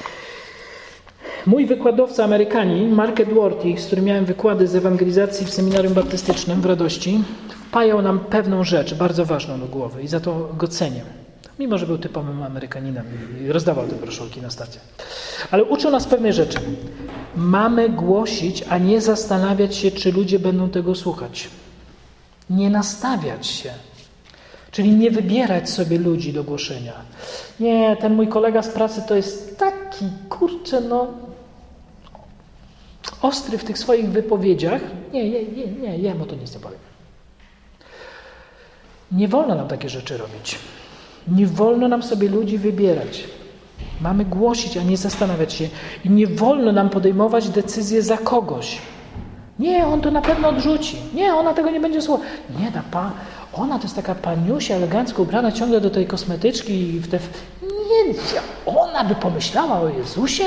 Mój wykładowca Amerykanin, Mark Edwardy, z którym miałem wykłady z ewangelizacji w seminarium baptystycznym w Radości, wpajał nam pewną rzecz, bardzo ważną do głowy i za to go cenię. Mimo że był typowym Amerykaninem i rozdawał te broszurki na starcie. Ale uczył nas pewnej rzeczy. Mamy głosić, a nie zastanawiać się, czy ludzie będą tego słuchać. Nie nastawiać się. Czyli nie wybierać sobie ludzi do głoszenia. Nie, ten mój kolega z pracy to jest taki, kurczę, no ostry w tych swoich wypowiedziach. Nie, nie, nie, nie, jemu to nic nie powiem. Nie wolno nam takie rzeczy robić. Nie wolno nam sobie ludzi wybierać. Mamy głosić, a nie zastanawiać się. I nie wolno nam podejmować decyzji za kogoś. Nie, on to na pewno odrzuci. Nie, ona tego nie będzie słuchać. Nie, ta pa, ona to jest taka paniusia elegancko ubrana ciągle do tej kosmetyczki i w te... Nie, ona by pomyślała o Jezusie?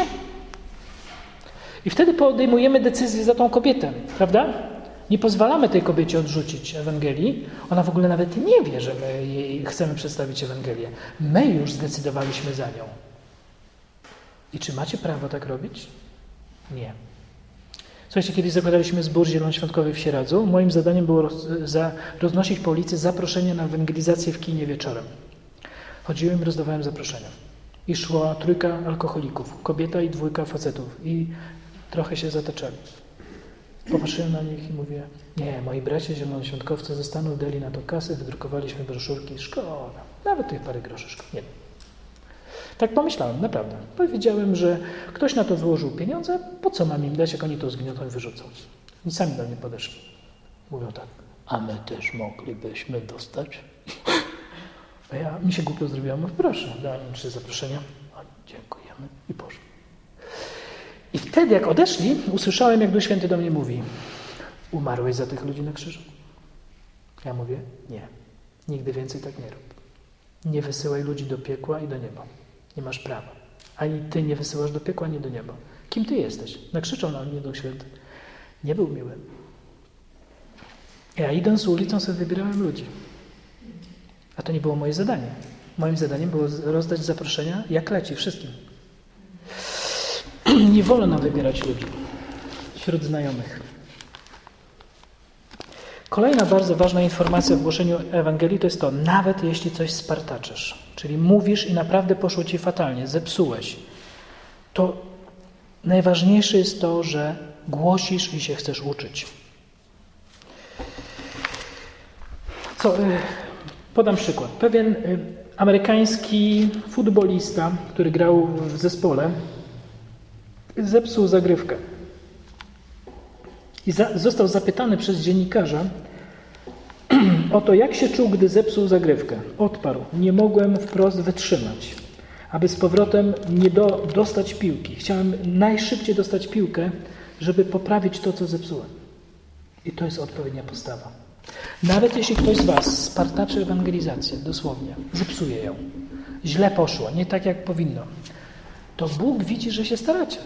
I wtedy podejmujemy decyzję za tą kobietę, prawda? Nie pozwalamy tej kobiecie odrzucić Ewangelii. Ona w ogóle nawet nie wie, że my jej chcemy przedstawić Ewangelię. My już zdecydowaliśmy za nią. I czy macie prawo tak robić? Nie. Słuchajcie, kiedyś zakładaliśmy zbór zielonoświątkowy w Sieradzu. Moim zadaniem było roz, za, roznosić po ulicy zaproszenia na ewangelizację w kinie wieczorem. Chodziłem i rozdawałem zaproszenia. I szła trójka alkoholików, kobieta i dwójka facetów. I trochę się zataczali. Popatrzyłem na nich i mówię, nie, moi bracia zielonoświątkowcy zostaną dali na to kasy, wydrukowaliśmy broszurki, szkoda. Nawet tych parę groszy, szkoda. Nie. Tak pomyślałem, naprawdę. Powiedziałem, że ktoś na to wyłożył pieniądze, po co mam im dać, jak oni to zgniotą i wyrzucą. I sami do mnie podeszli. Mówią tak, a my też moglibyśmy dostać? A ja, mi się głupio zrobiło, mówię, proszę, dałem im trzy zaproszenia. Oni, dziękujemy i poszli. I wtedy, jak odeszli, usłyszałem, jak Duch Święty do mnie mówi, umarłeś za tych ludzi na krzyżu? Ja mówię, nie, nigdy więcej tak nie rób. Nie wysyłaj ludzi do piekła i do nieba. Nie masz prawa. Ani ty nie wysyłasz do piekła, ani do nieba. Kim ty jesteś? Nakrzyczał na mnie Duch Święty. Nie był miły. Ja idąc ulicą sobie wybierałem ludzi. A to nie było moje zadanie. Moim zadaniem było rozdać zaproszenia, jak leci, wszystkim. Nie wolno nam wybierać ludzi wśród znajomych. Kolejna bardzo ważna informacja w głoszeniu Ewangelii to jest to, nawet jeśli coś spartaczysz, czyli mówisz i naprawdę poszło ci fatalnie, zepsułeś, to najważniejsze jest to, że głosisz i się chcesz uczyć. Co, podam przykład. Pewien amerykański futbolista, który grał w zespole, zepsuł zagrywkę. I za, został zapytany przez dziennikarza o to, jak się czuł, gdy zepsuł zagrywkę. Odparł: nie mogłem wprost wytrzymać, aby z powrotem nie do, dostać piłki. Chciałem najszybciej dostać piłkę, żeby poprawić to, co zepsułem. I to jest odpowiednia postawa. Nawet jeśli ktoś z was spartaczy ewangelizację, dosłownie, zepsuje ją, źle poszło, nie tak jak powinno, to Bóg widzi, że się staracie.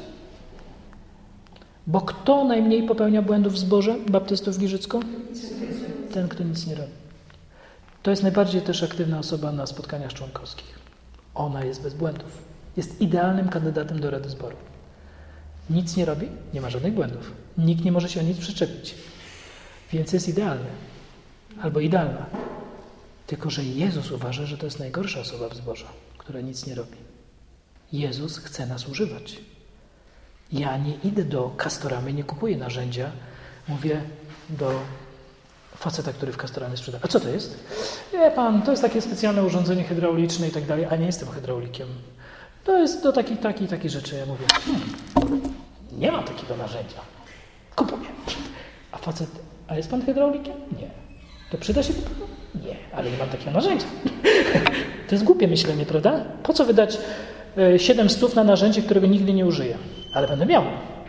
Bo kto najmniej popełnia błędów w zborze baptystów w Giżycku? Ten, kto nic nie robi. To jest najbardziej też aktywna osoba na spotkaniach członkowskich. Ona jest bez błędów. Jest idealnym kandydatem do Rady Zboru. Nic nie robi, nie ma żadnych błędów. Nikt nie może się o nic przyczepić. Więc jest idealny. Albo idealna. Tylko że Jezus uważa, że to jest najgorsza osoba w zborze, która nic nie robi. Jezus chce nas używać. Ja nie idę do Castoramy, nie kupuję narzędzia. Mówię do faceta, który w Castoramy sprzeda. A co to jest? Wie pan, to jest takie specjalne urządzenie hydrauliczne i tak dalej, a nie jestem hydraulikiem. To jest do takich, takich, takich rzeczy. Ja mówię, hmm, nie mam takiego narzędzia. Kupuję. A facet, a jest pan hydraulikiem? Nie. To przyda się? Nie, ale nie mam takiego narzędzia. To jest głupie myślenie, prawda? Po co wydać siedem stów na narzędzie, którego nigdy nie użyję? Ale będę miał.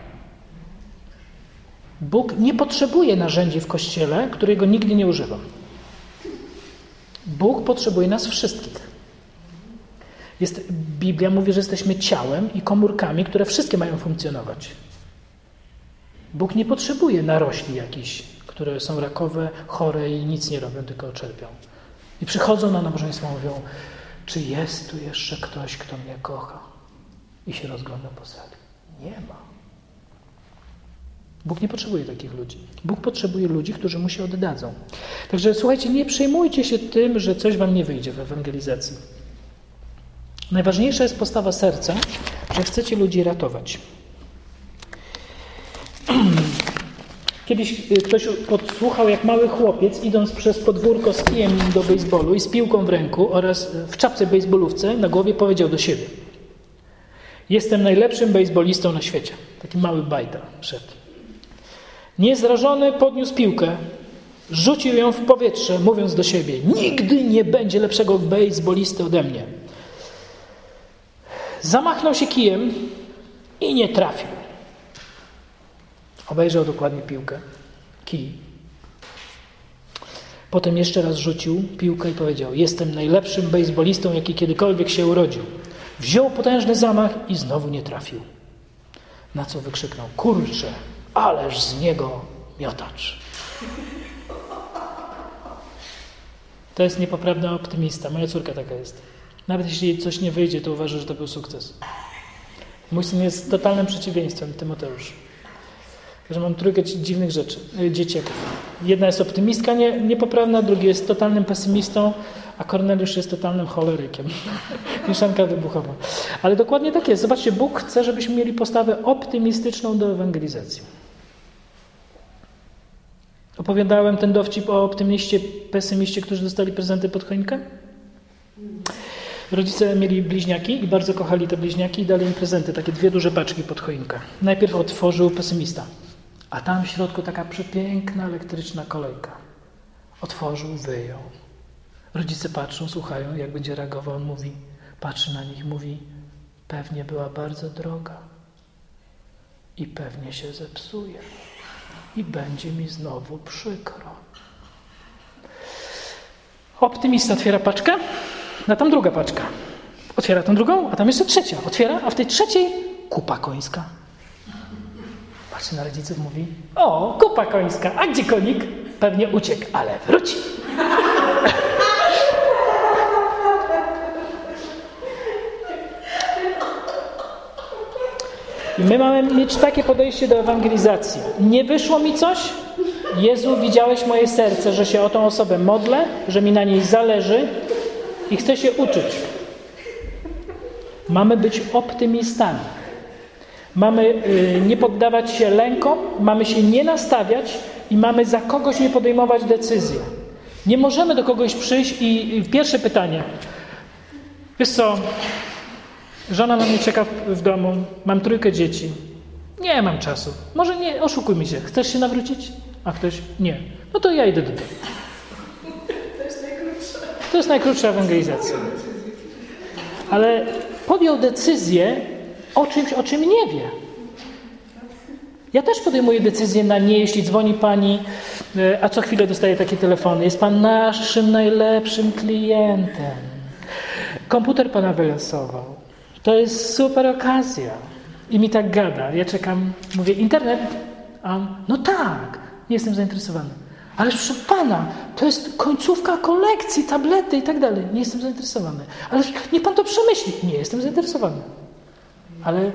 Bóg nie potrzebuje narzędzi w Kościele, którego nigdy nie używam. Bóg potrzebuje nas wszystkich. Jest, Biblia mówi, że jesteśmy ciałem i komórkami, które wszystkie mają funkcjonować. Bóg nie potrzebuje narośli jakichś, które są rakowe, chore i nic nie robią, tylko czerpią. I przychodzą na nabożeństwo i mówią, czy jest tu jeszcze ktoś, kto mnie kocha? I się rozgląda po sali. Nie ma. Bóg nie potrzebuje takich ludzi. Bóg potrzebuje ludzi, którzy mu się oddadzą. Także słuchajcie, nie przejmujcie się tym, że coś wam nie wyjdzie w ewangelizacji. Najważniejsza jest postawa serca, że chcecie ludzi ratować. Kiedyś ktoś podsłuchał, jak mały chłopiec, idąc przez podwórko z kijem do bejsbolu i z piłką w ręku oraz w czapce bejsbolówce na głowie, powiedział do siebie: jestem najlepszym bejsbolistą na świecie. Taki mały bajda szedł. Niezrażony podniósł piłkę, rzucił ją w powietrze, mówiąc do siebie: nigdy nie będzie lepszego bejsbolisty ode mnie. Zamachnął się kijem i nie trafił. Obejrzał dokładnie piłkę, kij. Potem jeszcze raz rzucił piłkę i powiedział: jestem najlepszym bejsbolistą, jaki kiedykolwiek się urodził. Wziął potężny zamach i znowu nie trafił. Na co wykrzyknął: kurczę, ależ z niego miotacz. To jest niepoprawny optymista. Moja córka taka jest. Nawet jeśli jej coś nie wyjdzie, to uważa, że to był sukces. Mój syn jest totalnym przeciwieństwem, Tymoteusz. Że mam trójkę dziwnych rzeczy, dzieciaków. Jedna jest optymistka nie, niepoprawna, drugi jest totalnym pesymistą, a Korneliusz jest totalnym cholerykiem. Mieszanka wybuchowa. Ale dokładnie tak jest. Zobaczcie, Bóg chce, żebyśmy mieli postawę optymistyczną do ewangelizacji. Opowiadałem ten dowcip o optymiście, pesymiście, którzy dostali prezenty pod choinkę? Rodzice mieli bliźniaki i bardzo kochali te bliźniaki i dali im prezenty, takie dwie duże paczki pod choinkę. Najpierw otworzył pesymista, a tam w środku taka przepiękna elektryczna kolejka. Otworzył, wyjął. Rodzice patrzą, słuchają, jak będzie reagował. On mówi, patrzy na nich, mówi: pewnie była bardzo droga i pewnie się zepsuje i będzie mi znowu przykro. Optymista otwiera paczkę, a tam druga paczka. Otwiera tą drugą, a tam jeszcze trzecia. Otwiera, a w tej trzeciej kupa końska. Patrzy na rodziców, mówi: o, kupa końska, a gdzie konik? Pewnie uciekł, ale wróci. I my mamy mieć takie podejście do ewangelizacji. Nie wyszło mi coś? Jezu, widziałeś moje serce, że się o tą osobę modlę, że mi na niej zależy i chcę się uczyć. Mamy być optymistami. Mamy y, nie poddawać się lękom, mamy się nie nastawiać i mamy za kogoś nie podejmować decyzji. Nie możemy do kogoś przyjść i, i pierwsze pytanie. Wiesz co, żona na mnie czeka w, w domu, mam trójkę dzieci. Nie mam czasu. Może nie, oszukujmy się. Chcesz się nawrócić? A ktoś nie. No to ja idę do domu. To jest najkrótsza. To jest najkrótsza ewangelizacja. Ale podjął decyzję o czymś, o czym nie wie. Ja też podejmuję decyzję na nie, jeśli dzwoni pani, a co chwilę dostaję takie telefony. Jest pan naszym najlepszym klientem. Komputer pana wylosował. To jest super okazja. I mi tak gada. Ja czekam, mówię, internet? A on, no tak, nie jestem zainteresowany. Ale proszę pana, to jest końcówka kolekcji, tablety i tak dalej. Nie jestem zainteresowany. Ale niech pan to przemyśli. Nie jestem zainteresowany. Ale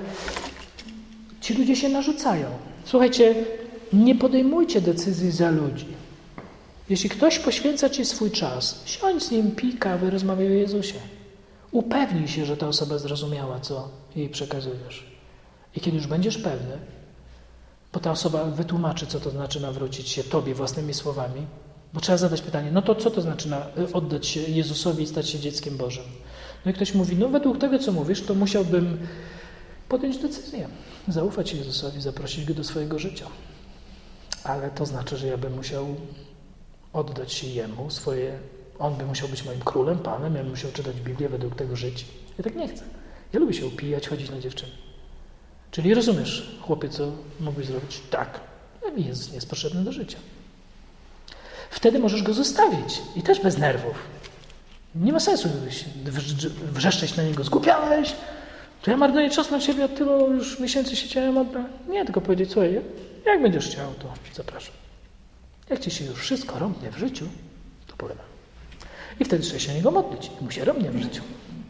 ci ludzie się narzucają. Słuchajcie, nie podejmujcie decyzji za ludzi. Jeśli ktoś poświęca ci swój czas, siądź z nim, pij kawę, rozmawiaj o Jezusie. Upewnij się, że ta osoba zrozumiała, co jej przekazujesz. I kiedy już będziesz pewny, bo ta osoba wytłumaczy, co to znaczy nawrócić się tobie własnymi słowami, bo trzeba zadać pytanie, no to co to znaczy na, oddać się Jezusowi i stać się dzieckiem Bożym? No i ktoś mówi, no według tego, co mówisz, to musiałbym podjąć decyzję, zaufać Jezusowi, zaprosić Go do swojego życia. Ale to znaczy, że ja bym musiał oddać się Jemu, swoje, On by musiał być moim królem, Panem, ja bym musiał czytać Biblię, według tego żyć. Ja tak nie chcę. Ja lubię się upijać, chodzić na dziewczyny. Czyli rozumiesz, chłopie, co mógłbyś zrobić? Tak. Jezus nie jest potrzebny do życia. Wtedy możesz Go zostawić. I też bez nerwów. Nie ma sensu wrzeszczeć na Niego. Zgłupiałeś? To ja marnuję czas na Ciebie, od tylu już miesięcy siedziałem odda. Nie, tylko powiedzieć, słuchaj, jak będziesz chciał, to zapraszam. Jak Ci się już wszystko rąbnie w życiu, to pogadam. I wtedy trzeba się o Niego modlić. I mu się rąbnie w życiu.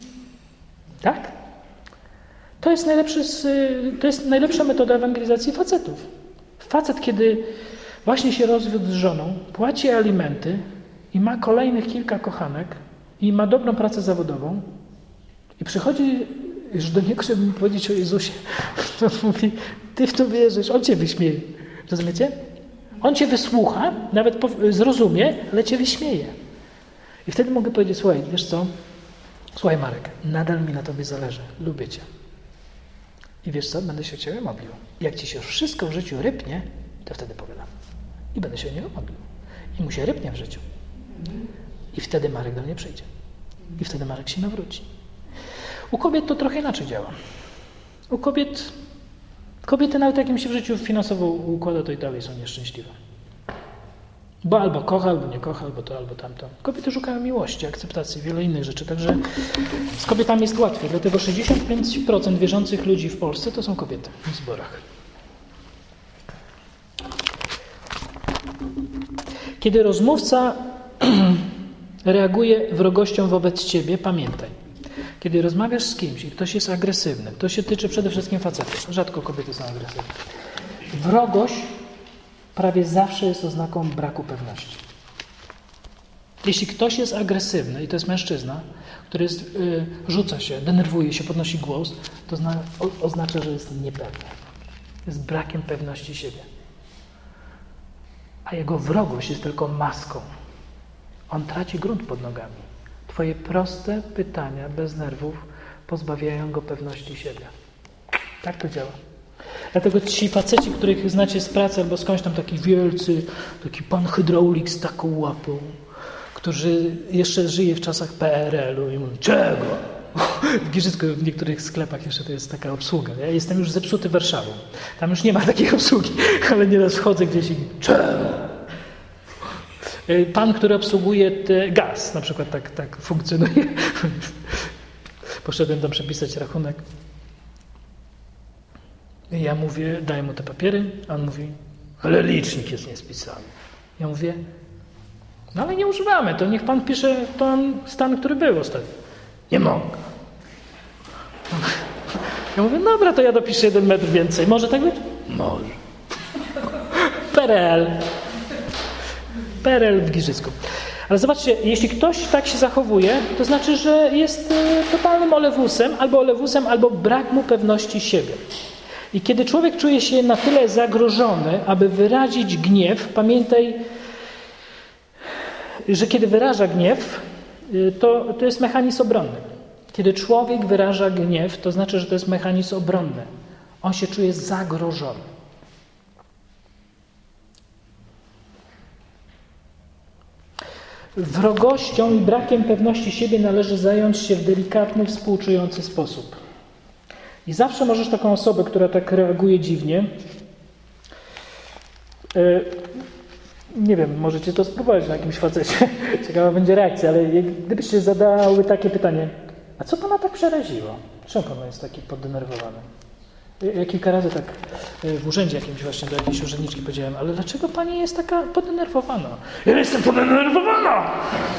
Tak? To jest, najlepszy, to jest najlepsza metoda ewangelizacji facetów. Facet, kiedy właśnie się rozwiódł z żoną, płaci alimenty i ma kolejnych kilka kochanek i ma dobrą pracę zawodową i przychodzi już do niego, żeby mu powiedzieć o Jezusie, to mówi, ty w to wierzysz, on cię wyśmieje. Rozumiecie? On cię wysłucha, nawet zrozumie, ale cię wyśmieje. I wtedy mogę powiedzieć, słuchaj, wiesz co? Słuchaj Marek, nadal mi na tobie zależy, lubię cię. I wiesz co? Będę się o Ciebie modlił. Jak Ci się już wszystko w życiu rypnie, to wtedy pogadam. I będę się o Niego modlił. I mu się rypnie w życiu. I wtedy Marek do mnie przyjdzie. I wtedy Marek się nawróci. U kobiet to trochę inaczej działa. U kobiet, kobiety nawet jak im się w życiu finansowo układa, to i dalej są nieszczęśliwe. Bo albo kocha, albo nie kocha, albo to, albo tamto. Kobiety szukają miłości, akceptacji, wiele innych rzeczy. Także z kobietami jest łatwiej. Dlatego sześćdziesiąt pięć procent wierzących ludzi w Polsce to są kobiety w zborach. Kiedy rozmówca reaguje wrogością wobec ciebie, pamiętaj. Kiedy rozmawiasz z kimś i ktoś jest agresywny, to się tyczy przede wszystkim facetów. Rzadko kobiety są agresywne. Wrogość prawie zawsze jest oznaką braku pewności. Jeśli ktoś jest agresywny, i to jest mężczyzna, który jest, yy, rzuca się, denerwuje się, podnosi głos, to zna, o, oznacza, że jest niepewny. Jest brakiem pewności siebie. A jego wrogość jest tylko maską. On traci grunt pod nogami. Twoje proste pytania bez nerwów pozbawiają go pewności siebie. Tak to działa. Dlatego ci faceci, których znacie z pracy albo skądś tam, taki wielcy, taki pan hydraulik z taką łapą, którzy jeszcze żyje w czasach P R L u i mówi, czego? W Giżycku w niektórych sklepach jeszcze to jest taka obsługa. Ja jestem już zepsuty Warszawą. Tam już nie ma takiej obsługi, ale nieraz wchodzę gdzieś i czego? Pan, który obsługuje te, gaz, na przykład tak, tak funkcjonuje. Poszedłem tam przepisać rachunek. I ja mówię, daję mu te papiery, a on mówi, ale licznik jest niespisany. Ja mówię, no ale nie używamy, to niech pan pisze pan stan, który był ostatnio. Nie mogę. Ja mówię, dobra, to ja dopiszę jeden metr więcej. Może tak być? Może. P R L. P R L w Giżycku. Ale zobaczcie, jeśli ktoś tak się zachowuje, to znaczy, że jest totalnym olewusem, albo olewusem, albo brak mu pewności siebie. I kiedy człowiek czuje się na tyle zagrożony, aby wyrazić gniew, pamiętaj, że kiedy wyraża gniew, to, to jest mechanizm obronny. Kiedy człowiek wyraża gniew, to znaczy, że to jest mechanizm obronny. On się czuje zagrożony. Wrogością i brakiem pewności siebie należy zająć się w delikatny, współczujący sposób. I zawsze możesz taką osobę, która tak reaguje dziwnie, yy, nie wiem, możecie to spróbować na jakimś facecie, ciekawa będzie reakcja, ale gdybyście zadały takie pytanie, a co pana tak przeraziło? Czemu pan jest taki poddenerwowany? Ja kilka razy tak w urzędzie jakimś właśnie do jakiejś urzędniczki powiedziałem, ale dlaczego pani jest taka poddenerwowana? Ja jestem poddenerwowana!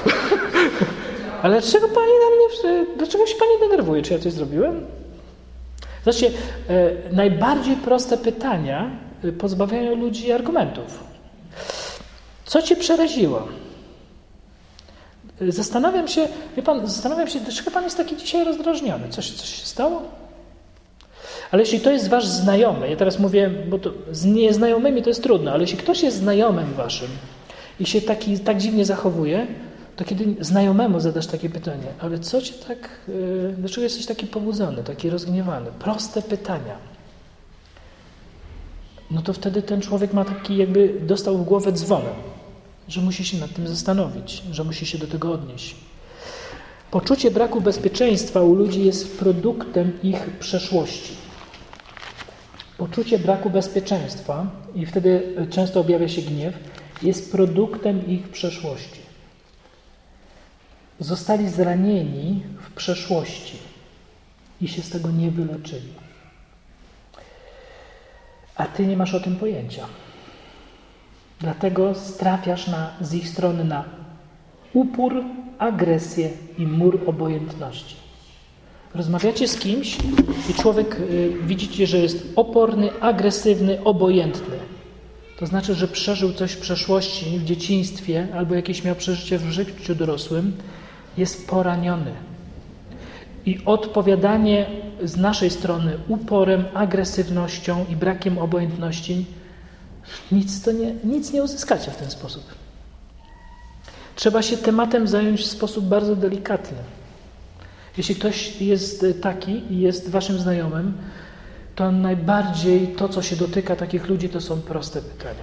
Ale dlaczego pani na mnie, dlaczego się pani denerwuje? Czy ja coś zrobiłem? Zobaczcie, najbardziej proste pytania pozbawiają ludzi argumentów. Co cię przeraziło? Zastanawiam się, wie pan, zastanawiam się, dlaczego pan jest taki dzisiaj rozdrażniony? Coś, coś się stało? Ale jeśli to jest wasz znajomy, ja teraz mówię, bo to z nieznajomymi to jest trudno, ale jeśli ktoś jest znajomym waszym i się taki, tak dziwnie zachowuje, to kiedy znajomemu zadasz takie pytanie, ale co cię tak, yy, dlaczego jesteś taki pobudzony, taki rozgniewany? Proste pytania. No to wtedy ten człowiek ma taki, jakby dostał w głowę dzwonem, że musi się nad tym zastanowić, że musi się do tego odnieść. Poczucie braku bezpieczeństwa u ludzi jest produktem ich przeszłości. Poczucie braku bezpieczeństwa, i wtedy często objawia się gniew, jest produktem ich przeszłości. Zostali zranieni w przeszłości i się z tego nie wyleczyli. A ty nie masz o tym pojęcia. Dlatego trafiasz na, z ich strony na upór, agresję i mur obojętności. Rozmawiacie z kimś i człowiek, y, widzicie, że jest oporny, agresywny, obojętny. To znaczy, że przeżył coś w przeszłości, w dzieciństwie, albo jakieś miał przeżycie w życiu dorosłym, jest poraniony. I odpowiadanie z naszej strony uporem, agresywnością i brakiem obojętności, nic, to nie, nic nie uzyskacie w ten sposób. Trzeba się tematem zająć w sposób bardzo delikatny. Jeśli ktoś jest taki i jest waszym znajomym, to najbardziej to, co się dotyka takich ludzi, to są proste pytania.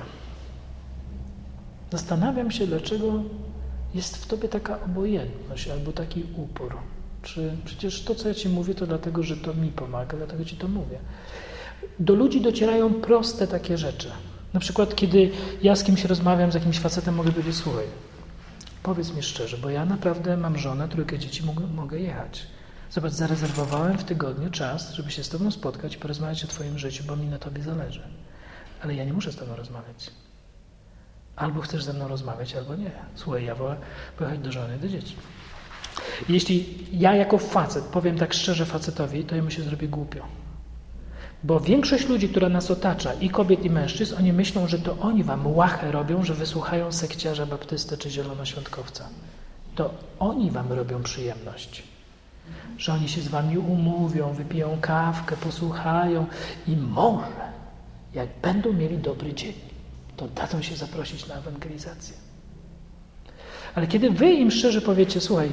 Zastanawiam się, dlaczego jest w tobie taka obojętność albo taki upór. Czy przecież to, co ja ci mówię, to dlatego, że to mi pomaga, dlatego ci to mówię. Do ludzi docierają proste takie rzeczy. Na przykład, kiedy ja z kimś rozmawiam, z jakimś facetem, mogę powiedzieć, słuchaj, powiedz mi szczerze, bo ja naprawdę mam żonę, trójkę dzieci, mogę, mogę jechać. Zobacz, zarezerwowałem w tygodniu czas, żeby się z tobą spotkać i porozmawiać o twoim życiu, bo mi na tobie zależy. Ale ja nie muszę z tobą rozmawiać. Albo chcesz ze mną rozmawiać, albo nie. Słuchaj, ja wolę pojechać do żony i do dzieci. Jeśli ja jako facet powiem tak szczerze facetowi, to jemu się zrobi głupio. Bo większość ludzi, która nas otacza, i kobiet, i mężczyzn, oni myślą, że to oni wam łachę robią, że wysłuchają sekciarza, baptystę czy zielonoświątkowca. To oni wam robią przyjemność. Że oni się z wami umówią, wypiją kawkę, posłuchają i może, jak będą mieli dobry dzień, to dadzą się zaprosić na ewangelizację. Ale kiedy wy im szczerze powiecie, słuchaj,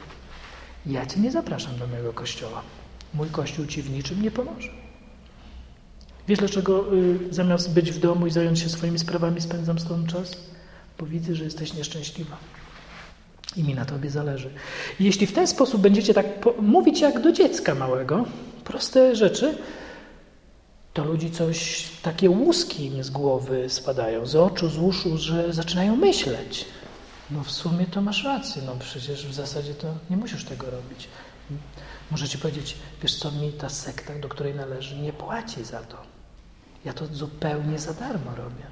ja cię nie zapraszam do mojego kościoła. Mój kościół ci w niczym nie pomoże. Wiesz, dlaczego y, zamiast być w domu i zająć się swoimi sprawami, spędzam z tobą czas? Bo widzę, że jesteś nieszczęśliwa. I mi na tobie zależy. I jeśli w ten sposób będziecie tak po- mówić jak do dziecka małego, proste rzeczy, to ludzi coś, takie łuski im z głowy spadają, z oczu, z uszu, że zaczynają myśleć. No w sumie to masz rację, no przecież w zasadzie to nie musisz tego robić. Możecie powiedzieć, wiesz co, mi ta sekta, do której należy, nie płaci za to. Ja to zupełnie za darmo robię.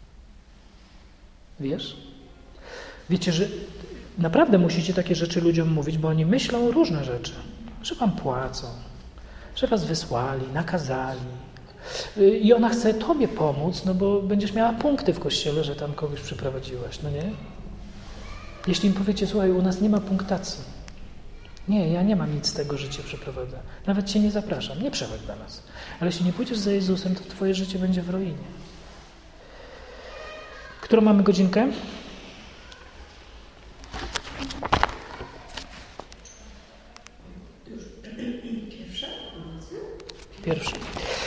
Wiesz? Wiecie, że naprawdę musicie takie rzeczy ludziom mówić, bo oni myślą różne rzeczy. Że wam płacą, że was wysłali, nakazali. I ona chce tobie pomóc, no bo będziesz miała punkty w kościele, że tam kogoś przyprowadziłaś, no nie? Jeśli im powiecie, słuchaj, u nas nie ma punktacji. Nie, ja nie mam nic z tego, że cię przeprowadzę. Nawet cię nie zapraszam, nie przechodź do nas. Ale jeśli nie pójdziesz za Jezusem, to twoje życie będzie w ruinie. Którą mamy godzinkę?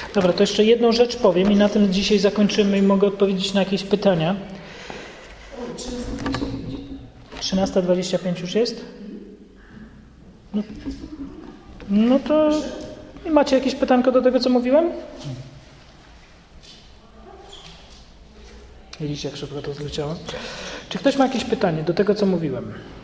Dobra, to jeszcze jedną rzecz powiem i na tym dzisiaj zakończymy i mogę odpowiedzieć na jakieś pytania. trzynaста dwadzieścia pięć już jest? No, no to... I macie jakieś pytanko do tego, co mówiłem? Widzicie, jak szybko to zleciało? Czy ktoś ma jakieś pytanie do tego, co mówiłem?